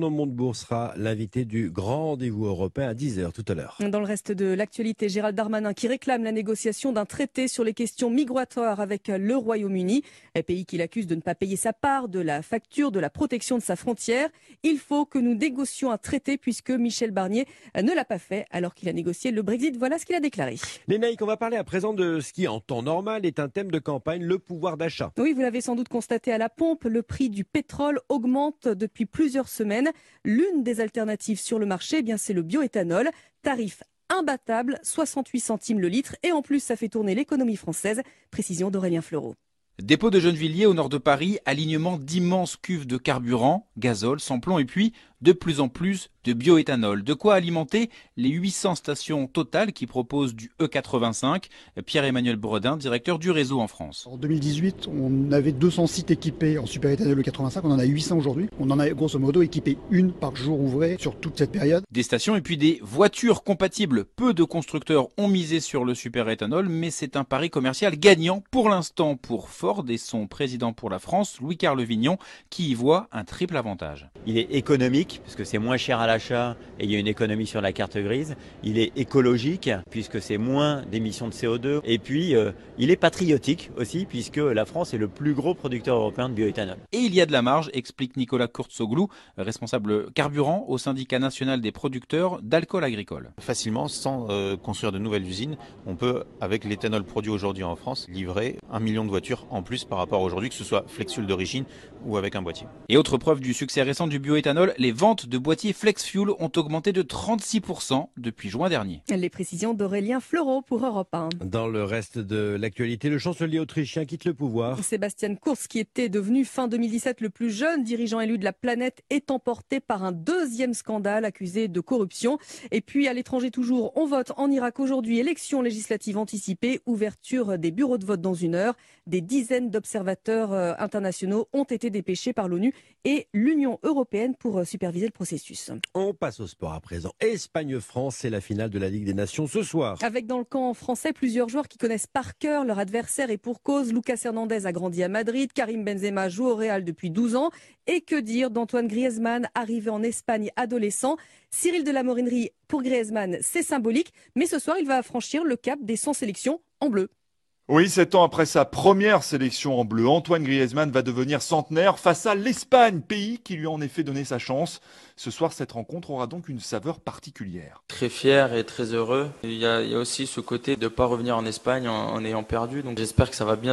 Manon Montebourg sera l'invité du grand rendez-vous européen à 10h tout à l'heure. Dans le reste de l'actualité, Gérald Darmanin qui réclame la négociation d'un traité sur les questions migratoires avec le Royaume-Uni, un pays qu'il accuse de ne pas payer sa part de la facture de la protection de sa frontière. Il faut que nous négocions un traité puisque Michel Barnier ne l'a pas fait alors qu'il a négocié le Brexit. Voilà ce qu'il a déclaré. Lénaïque, on va parler à présent de ce qui en temps normal est un thème de campagne, le pouvoir d'achat. Oui, vous l'avez sans doute constaté à la pompe, le prix du pétrole augmente depuis plusieurs semaines. L'une des alternatives sur le marché, eh bien, c'est le bioéthanol. Tarif imbattable, 68 centimes le litre. Et en plus, ça fait tourner l'économie française. Précision d'Aurélien Fleureau. Dépôt de Gennevilliers au nord de Paris, alignement d'immenses cuves de carburant, gazole, sans plomb et puis de plus en plus de bioéthanol. De quoi alimenter les 800 stations Total qui proposent du E85. Pierre-Emmanuel Bredin, directeur du réseau en France. En 2018, on avait 200 sites équipés en superéthanol E85, on en a 800 aujourd'hui. On en a grosso modo équipé une par jour ouvré sur toute cette période. Des stations et puis des voitures compatibles. Peu de constructeurs ont misé sur le superéthanol, mais c'est un pari commercial gagnant pour l'instant pour Ford et son président pour la France, Louis-Carl Vignon, qui y voit un triple avantage. Il est économique, puisque c'est moins cher à l'achat et il y a une économie sur la carte grise. Il est écologique, puisque c'est moins d'émissions de CO2. Et puis, il est patriotique aussi, puisque la France est le plus gros producteur européen de bioéthanol. Et il y a de la marge, explique Nicolas Kurtzoglou, responsable carburant au syndicat national des producteurs d'alcool agricole. Facilement, sans construire de nouvelles usines, on peut, avec l'éthanol produit aujourd'hui en France, livrer 1 million de voitures en plus par rapport à aujourd'hui, que ce soit Flexfuel d'origine ou avec un boîtier. Et autre preuve du succès récent du bioéthanol, les ventes de boîtiers Flexfuel ont augmenté de 36% depuis juin dernier. Les précisions d'Aurélien Fleureau pour Europe 1. Dans le reste de l'actualité, le chancelier autrichien quitte le pouvoir. Sébastien Kurz, qui était devenu fin 2017 le plus jeune dirigeant élu de la planète, est emporté par un deuxième scandale accusé de corruption. Et puis à l'étranger toujours, on vote en Irak aujourd'hui, élection législative anticipée, ouverture des bureaux de vote dans 1 heure. Des dizaines d'observateurs internationaux ont été dépêchés par l'ONU et l'Union européenne pour superviser le processus. On passe au sport à présent. Espagne-France, c'est la finale de la Ligue des Nations ce soir. Avec dans le camp français plusieurs joueurs qui connaissent par cœur leur adversaire et pour cause. Lucas Hernandez a grandi à Madrid, Karim Benzema joue au Real depuis 12 ans. Et que dire d'Antoine Griezmann, arrivé en Espagne adolescent. Cyril de la Morinerie, pour Griezmann, c'est symbolique. Mais ce soir, il va franchir le cap des 100 sélections en bleu. Oui, 7 ans après sa première sélection en bleu, Antoine Griezmann va devenir centenaire face à l'Espagne, pays qui lui a en effet donné sa chance. Ce soir, cette rencontre aura donc une saveur particulière. Très fier et très heureux. Il y a aussi ce côté de ne pas revenir en Espagne en ayant perdu. Donc j'espère que ça va bien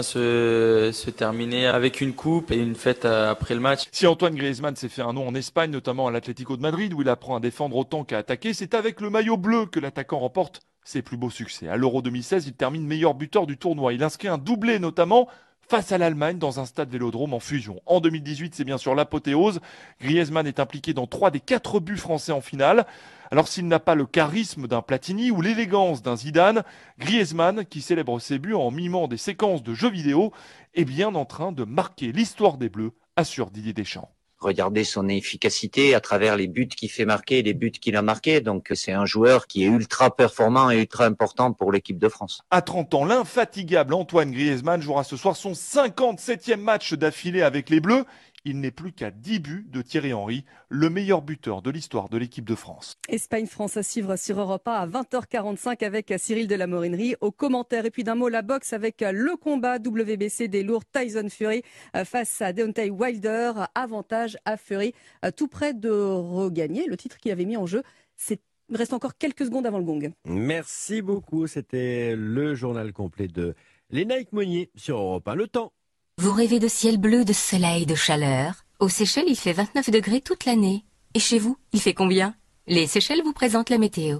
se terminer avec une coupe et une fête après le match. Si Antoine Griezmann s'est fait un nom en Espagne, notamment à l'Atlético de Madrid, où il apprend à défendre autant qu'à attaquer, c'est avec le maillot bleu que l'attaquant remporte ses plus beaux succès. À l'Euro 2016, il termine meilleur buteur du tournoi. Il inscrit un doublé notamment face à l'Allemagne dans un stade Vélodrome en fusion. En 2018, c'est bien sûr l'apothéose. Griezmann est impliqué dans 3 des 4 buts français en finale. Alors s'il n'a pas le charisme d'un Platini ou l'élégance d'un Zidane, Griezmann, qui célèbre ses buts en mimant des séquences de jeux vidéo, est bien en train de marquer l'histoire des Bleus, assure Didier Deschamps. Regardez son efficacité à travers les buts qu'il fait marquer et les buts qu'il a marqués. Donc c'est un joueur qui est ultra performant et ultra important pour l'équipe de France. À 30 ans, l'infatigable Antoine Griezmann jouera ce soir son 57e match d'affilée avec les Bleus. Il n'est plus qu'à 10 buts de Thierry Henry, le meilleur buteur de l'histoire de l'équipe de France. Espagne-France à suivre sur Europe 1 à 20h45 avec Cyril de la Morinerie au commentaire. Et puis d'un mot, la boxe avec le combat WBC des lourds Tyson Fury face à Deontay Wilder. Avantage à Fury, tout près de regagner le titre qu'il avait mis en jeu. Il reste encore quelques secondes avant le gong. Merci beaucoup. C'était le journal complet de Lénaïque Monnier sur Europe 1. Le temps. Vous rêvez de ciel bleu, de soleil, de chaleur. Aux Seychelles, il fait 29 degrés toute l'année. Et chez vous, il fait combien? Les Seychelles vous présentent la météo.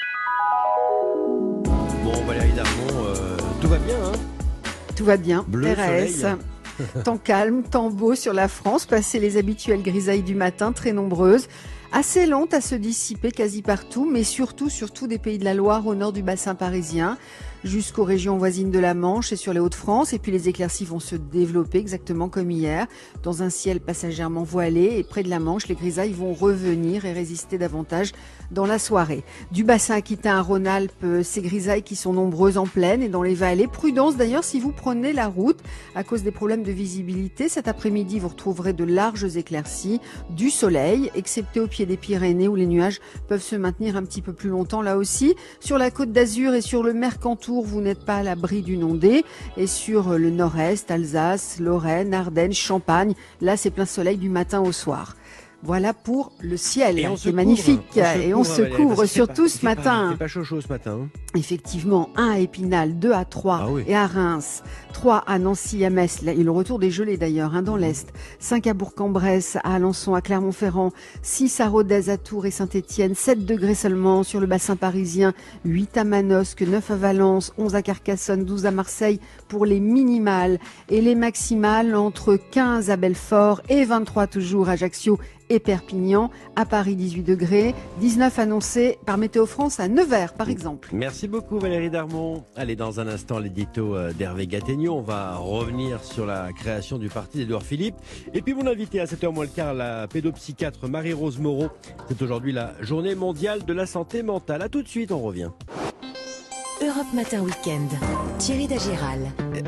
Bon, Valérie Darmon, tout va bien, hein? Tout va bien. Bleu, RAS. Temps calme, temps beau sur la France. Passé les habituelles grisailles du matin, très nombreuses. Assez lentes à se dissiper quasi partout, mais surtout des pays de la Loire au nord du bassin parisien. jusqu'aux régions voisines de la Manche et sur les Hauts-de-France. Et puis les éclaircies vont se développer exactement comme hier, dans un ciel passagèrement voilé. Et près de la Manche, les grisailles vont revenir et résister davantage dans la soirée. Du bassin aquitain à Rhône-Alpes, ces grisailles qui sont nombreuses en plaine et dans les vallées. Prudence d'ailleurs si vous prenez la route à cause des problèmes de visibilité. Cet après-midi, vous retrouverez de larges éclaircies, du soleil, excepté au pied des Pyrénées où les nuages peuvent se maintenir un petit peu plus longtemps là aussi. Sur la Côte d'Azur et sur le Mercantour, vous n'êtes pas à l'abri d'une ondée. Et sur le nord-est, Alsace, Lorraine, Ardennes, Champagne, là c'est plein soleil du matin au soir. Voilà pour le ciel, qui est magnifique. Et on se couvre surtout ce matin. Il fait pas chaud ce matin. Effectivement, 1 à Épinal, 2 à Troyes et à Reims, 3 à Nancy, à Metz, et le retour des gelées d'ailleurs, dans l'Est, 5 à Bourg-en-Bresse, à Alençon, à Clermont-Ferrand, 6 à Rodez, à Tours et Saint-Étienne, 7 degrés seulement sur le bassin parisien, 8 à Manosque, 9 à Valence, 11 à Carcassonne, 12 à Marseille pour les minimales et les maximales entre 15 à Belfort et 23 toujours à Ajaccio et Perpignan, à Paris 18 degrés, 19 annoncés par Météo France à Nevers par exemple. Merci beaucoup Valérie Darmon. Allez, dans un instant l'édito d'Hervé Gattegno. On va revenir sur la création du parti d'Édouard Philippe. Et puis mon invité à 7h moins le quart, la pédopsychiatre Marie-Rose Moreau. C'est aujourd'hui la journée mondiale de la santé mentale. A tout de suite, on revient. Europe Matin Week-end, Thierry Dagiral.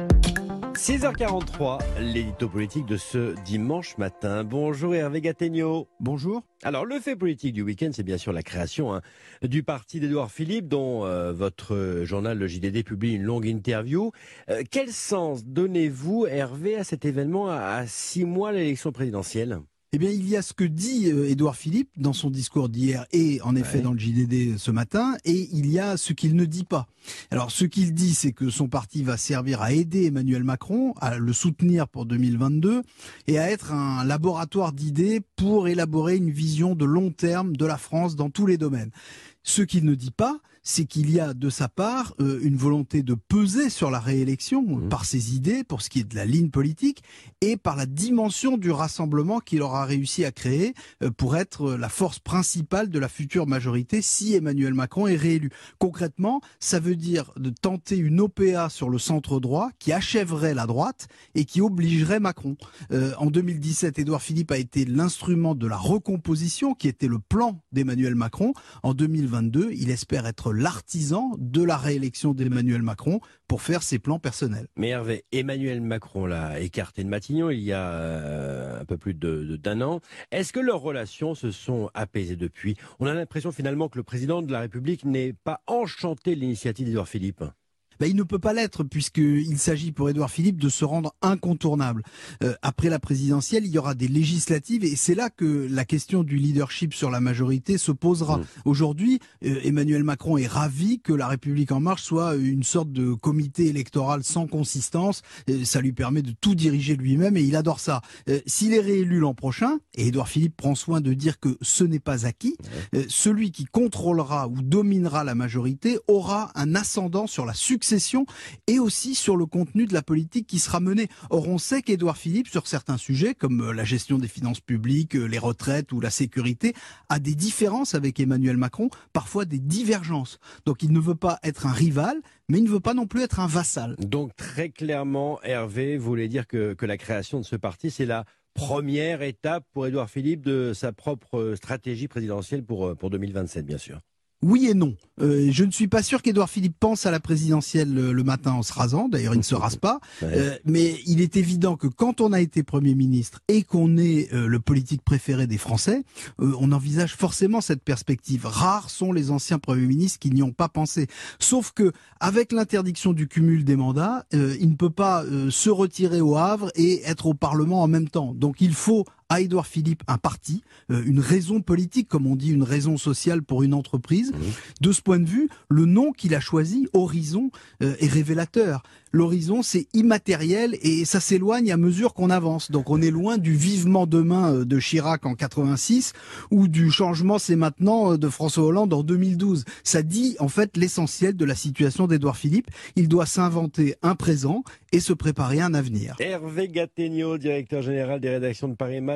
6h43, l'édito politique de ce dimanche matin. Bonjour Hervé Gattegno. Bonjour. Alors le fait politique du week-end, c'est bien sûr la création du parti d'Édouard Philippe, dont votre journal, le JDD, publie une longue interview. Quel sens donnez-vous, Hervé, à cet événement à 6 mois de l'élection présidentielle ? Eh bien, il y a ce que dit Édouard Philippe dans son discours d'hier et en effet dans le JDD ce matin, et il y a ce qu'il ne dit pas. Alors, ce qu'il dit, c'est que son parti va servir à aider Emmanuel Macron, à le soutenir pour 2022 et à être un laboratoire d'idées pour élaborer une vision de long terme de la France dans tous les domaines. Ce qu'il ne dit pas, c'est qu'il y a de sa part une volonté de peser sur la réélection par ses idées, pour ce qui est de la ligne politique, et par la dimension du rassemblement qu'il aura réussi à créer pour être la force principale de la future majorité si Emmanuel Macron est réélu. Concrètement, ça veut dire de tenter une OPA sur le centre droit qui achèverait la droite et qui obligerait Macron. En 2017, Édouard Philippe a été l'instrument de la recomposition qui était le plan d'Emmanuel Macron. En 2022, il espère être l'artisan de la réélection d'Emmanuel Macron pour faire ses plans personnels. Mais Hervé, Emmanuel Macron l'a écarté de Matignon il y a un peu plus d'un an. Est-ce que leurs relations se sont apaisées depuis ? On a l'impression finalement que le président de la République n'est pas enchanté de l'initiative d'Édouard Philippe. Il ne peut pas l'être puisqu'il s'agit pour Édouard Philippe de se rendre incontournable. Après la présidentielle, il y aura des législatives et c'est là que la question du leadership sur la majorité se posera. Aujourd'hui, Emmanuel Macron est ravi que la République En Marche soit une sorte de comité électoral sans consistance. Ça lui permet de tout diriger lui-même et il adore ça. S'il est réélu l'an prochain, et Édouard Philippe prend soin de dire que ce n'est pas acquis, celui qui contrôlera ou dominera la majorité aura un ascendant sur la succession et aussi sur le contenu de la politique qui sera menée. Or, on sait qu'Édouard Philippe, sur certains sujets, comme la gestion des finances publiques, les retraites ou la sécurité, a des différences avec Emmanuel Macron, parfois des divergences. Donc, il ne veut pas être un rival, mais il ne veut pas non plus être un vassal. Donc, très clairement, Hervé, vous voulez dire que la création de ce parti, c'est la première étape pour Édouard Philippe de sa propre stratégie présidentielle pour 2027, bien sûr. Oui et non. Je ne suis pas sûr qu'Édouard Philippe pense à la présidentielle le matin en se rasant. D'ailleurs, il ne se rase pas. Mais il est évident que quand on a été Premier ministre et qu'on est le politique préféré des Français, on envisage forcément cette perspective. Rares sont les anciens Premiers ministres qui n'y ont pas pensé. Sauf que, avec l'interdiction du cumul des mandats, il ne peut pas se retirer au Havre et être au Parlement en même temps. Donc il faut à Édouard Philippe un parti, une raison politique, comme on dit, une raison sociale pour une entreprise. De ce point de vue, le nom qu'il a choisi, Horizon, est révélateur. L'horizon, c'est immatériel et ça s'éloigne à mesure qu'on avance. Donc on est loin du vivement demain de Chirac en 86 ou du changement c'est maintenant de François Hollande en 2012. Ça dit en fait l'essentiel de la situation d'Édouard Philippe. Il doit s'inventer un présent et se préparer un avenir. Hervé Gattegno, directeur général des rédactions de Paris Match.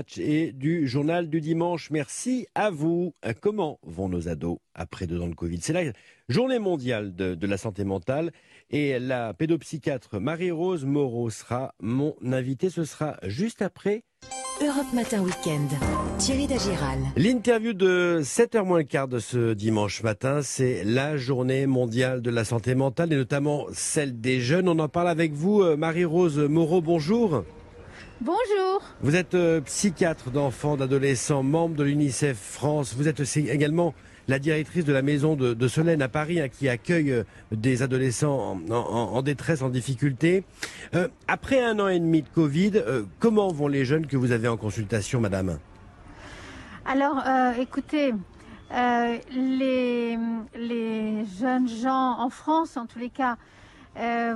match et du journal du dimanche. Merci à vous. Comment vont nos ados après 2 ans de Covid? C'est la journée mondiale de la santé mentale et la pédopsychiatre Marie-Rose Moreau sera mon invitée. Ce sera juste après Europe Matin Week-end. Thierry Dagiral. l'interview de 7h moins le quart de ce dimanche matin. C'est la journée mondiale de la santé mentale et notamment celle des jeunes. On en parle avec vous, Marie-Rose Moreau. Bonjour. Bonjour. Vous êtes psychiatre d'enfants, d'adolescents, membre de l'UNICEF France. Vous êtes aussi également la directrice de la maison de Solène à Paris, qui accueille des adolescents en détresse, en difficulté. Après 1 an et demi de Covid, comment vont les jeunes que vous avez en consultation, madame? Alors, écoutez, les jeunes gens en France, en tous les cas, ils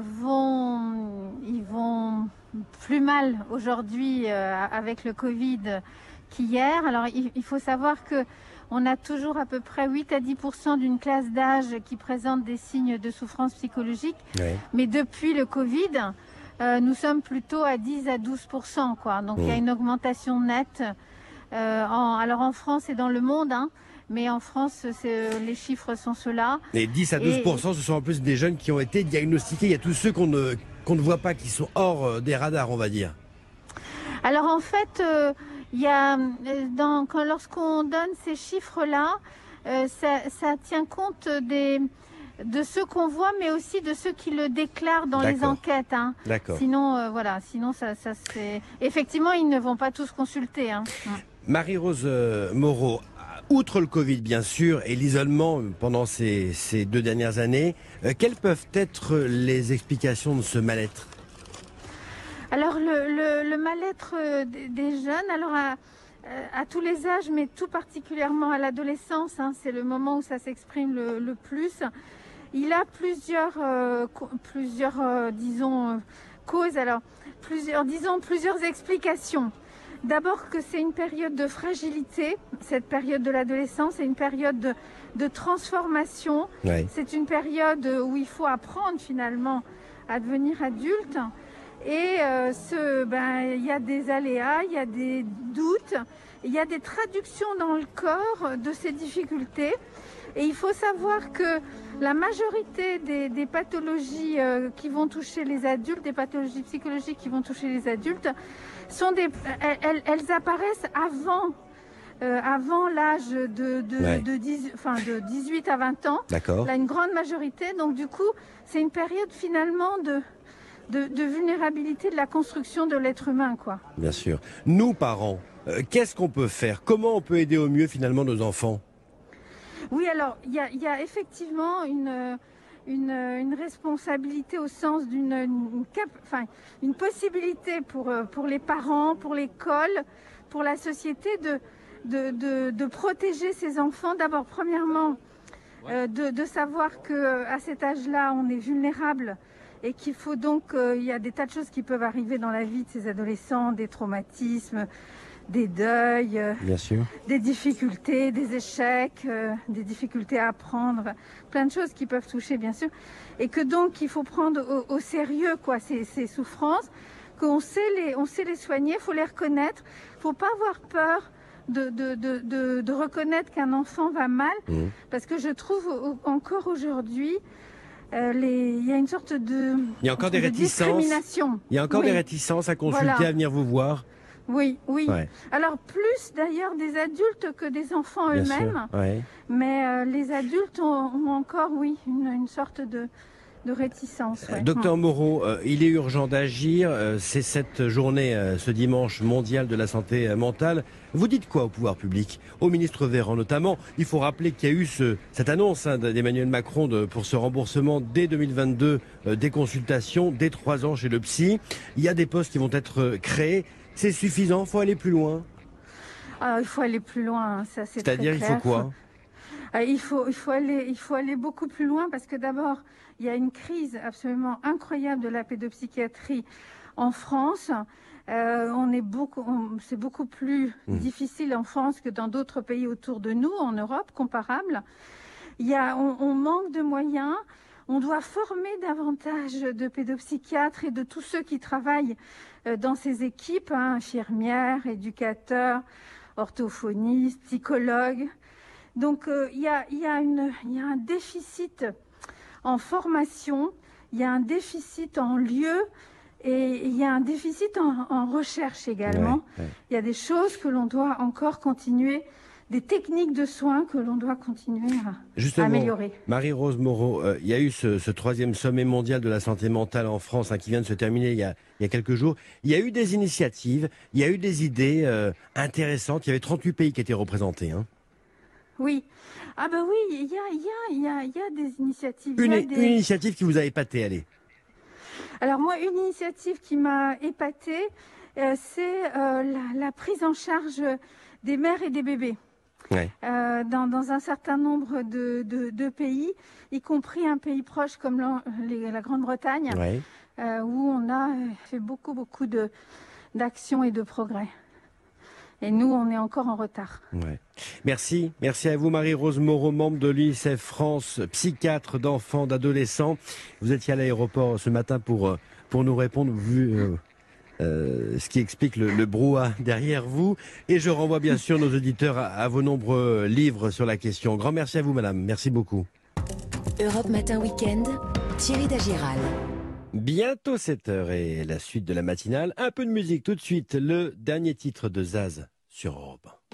vont plus mal aujourd'hui avec le Covid qu'hier. Alors, il faut savoir que on a toujours à peu près 8 à 10% d'une classe d'âge qui présente des signes de souffrance psychologique. Ouais. Mais depuis le Covid, nous sommes plutôt à 10 à 12%, quoi. Donc, il y a une augmentation nette. Alors, en France et dans le monde, hein, mais en France, les chiffres sont ceux-là. Et 10 à 12%, ce sont en plus des jeunes qui ont été diagnostiqués. Il y a tous ceux qu'on ne voit pas, qui sont hors des radars, on va dire. Alors, en fait... lorsqu'on donne ces chiffres-là, ça tient compte de ceux qu'on voit, mais aussi de ceux qui le déclarent dans les enquêtes. Hein. D'accord. Sinon, ça c'est... Effectivement, ils ne vont pas tous consulter. Hein. Marie-Rose Moreau, outre le Covid, bien sûr, et l'isolement pendant ces 2 dernières années, quelles peuvent être les explications de ce mal-être ? Alors le mal-être des jeunes, alors à tous les âges, mais tout particulièrement à l'adolescence, hein, c'est le moment où ça s'exprime le plus. Il a plusieurs causes, alors plusieurs explications. D'abord que c'est une période de fragilité, cette période de l'adolescence, c'est une période de transformation. Ouais. C'est une période où il faut apprendre finalement à devenir adulte. Et il y a des aléas, il y a des doutes, il y a des traductions dans le corps de ces difficultés. Et il faut savoir que la majorité des pathologies qui vont toucher les adultes, des pathologies psychologiques qui vont toucher les adultes, elles apparaissent avant l'âge de 18 à 20 ans. D'accord. Là, une grande majorité. Donc du coup, c'est une période finalement de vulnérabilité de la construction de l'être humain, quoi. Bien sûr. Nous, parents, qu'est-ce qu'on peut faire? Comment on peut aider au mieux, finalement, nos enfants? Oui, alors, il y a effectivement une responsabilité au sens d'une possibilité pour les parents, pour l'école, pour la société de protéger ses enfants. D'abord, premièrement, de savoir qu'à cet âge-là, on est vulnérable. Et qu'il faut donc, il y a des tas de choses qui peuvent arriver dans la vie de ces adolescents, des traumatismes, des deuils, bien sûr, des difficultés, des échecs, des difficultés à apprendre, plein de choses qui peuvent toucher, bien sûr. Et que donc, il faut prendre au sérieux, quoi, ces souffrances, qu'on sait les soigner, il faut les reconnaître, il ne faut pas avoir peur de reconnaître qu'un enfant va mal, parce que je trouve encore aujourd'hui, il y a une sorte de Il y a encore des réticences. Discrimination. Il y a encore des réticences à consulter, à venir vous voir. Oui. Ouais. Alors plus d'ailleurs des adultes que des enfants eux-mêmes. Ouais. Mais les adultes ont encore, une sorte de réticence. Ouais. Docteur Moreau, il est urgent d'agir. C'est cette journée, ce dimanche mondial de la santé mentale. Vous dites quoi au pouvoir public, au ministre Véran notamment? Il faut rappeler qu'il y a eu cette annonce d'Emmanuel Macron pour ce remboursement dès 2022 des consultations, dès 3 ans chez le psy. Il y a des postes qui vont être créés. C'est suffisant? Il faut aller plus loin? Il faut aller plus loin, ça c'est très clair. C'est-à-dire, il faut quoi? Il faut aller beaucoup plus loin parce que d'abord, il y a une crise absolument incroyable de la pédopsychiatrie en France. C'est beaucoup plus difficile en France que dans d'autres pays autour de nous, en Europe, comparables. On manque de moyens. On doit former davantage de pédopsychiatres et de tous ceux qui travaillent dans ces équipes, infirmières, éducateurs, orthophonistes, psychologues. Donc il y a un déficit en formation, il y a un déficit en lieu et il y a un déficit en recherche également. Il y a des choses que l'on doit encore continuer, des techniques de soins que l'on doit continuer à améliorer. Marie-Rose Moreau, il y a eu ce 3e sommet mondial de la santé mentale en France qui vient de se terminer il y a quelques jours. Il y a eu des initiatives, il y a eu des idées intéressantes. Il y avait 38 pays qui étaient représentés. Oui. Ah ben oui, il y a des initiatives. Une initiative qui vous a épaté, allez. Alors moi, une initiative qui m'a épatée, c'est la prise en charge des mères et des bébés. Ouais. Dans un certain nombre de pays, y compris un pays proche comme la Grande-Bretagne, ouais. Où on a fait beaucoup d'actions et de progrès. Et nous, on est encore en retard. Ouais. Merci à vous Marie-Rose Moreau, membre de l'UNICEF France, psychiatre d'enfants, d'adolescents. Vous étiez à l'aéroport ce matin pour nous répondre, vu ce qui explique le brouhaha derrière vous. Et je renvoie bien sûr nos auditeurs à vos nombreux livres sur la question. Grand merci à vous madame, merci beaucoup. Europe Matin Week-end, Thierry Dagiral. Bientôt 7h et la suite de la matinale. Un peu de musique tout de suite. Le dernier titre de Zaz sur Europe 1.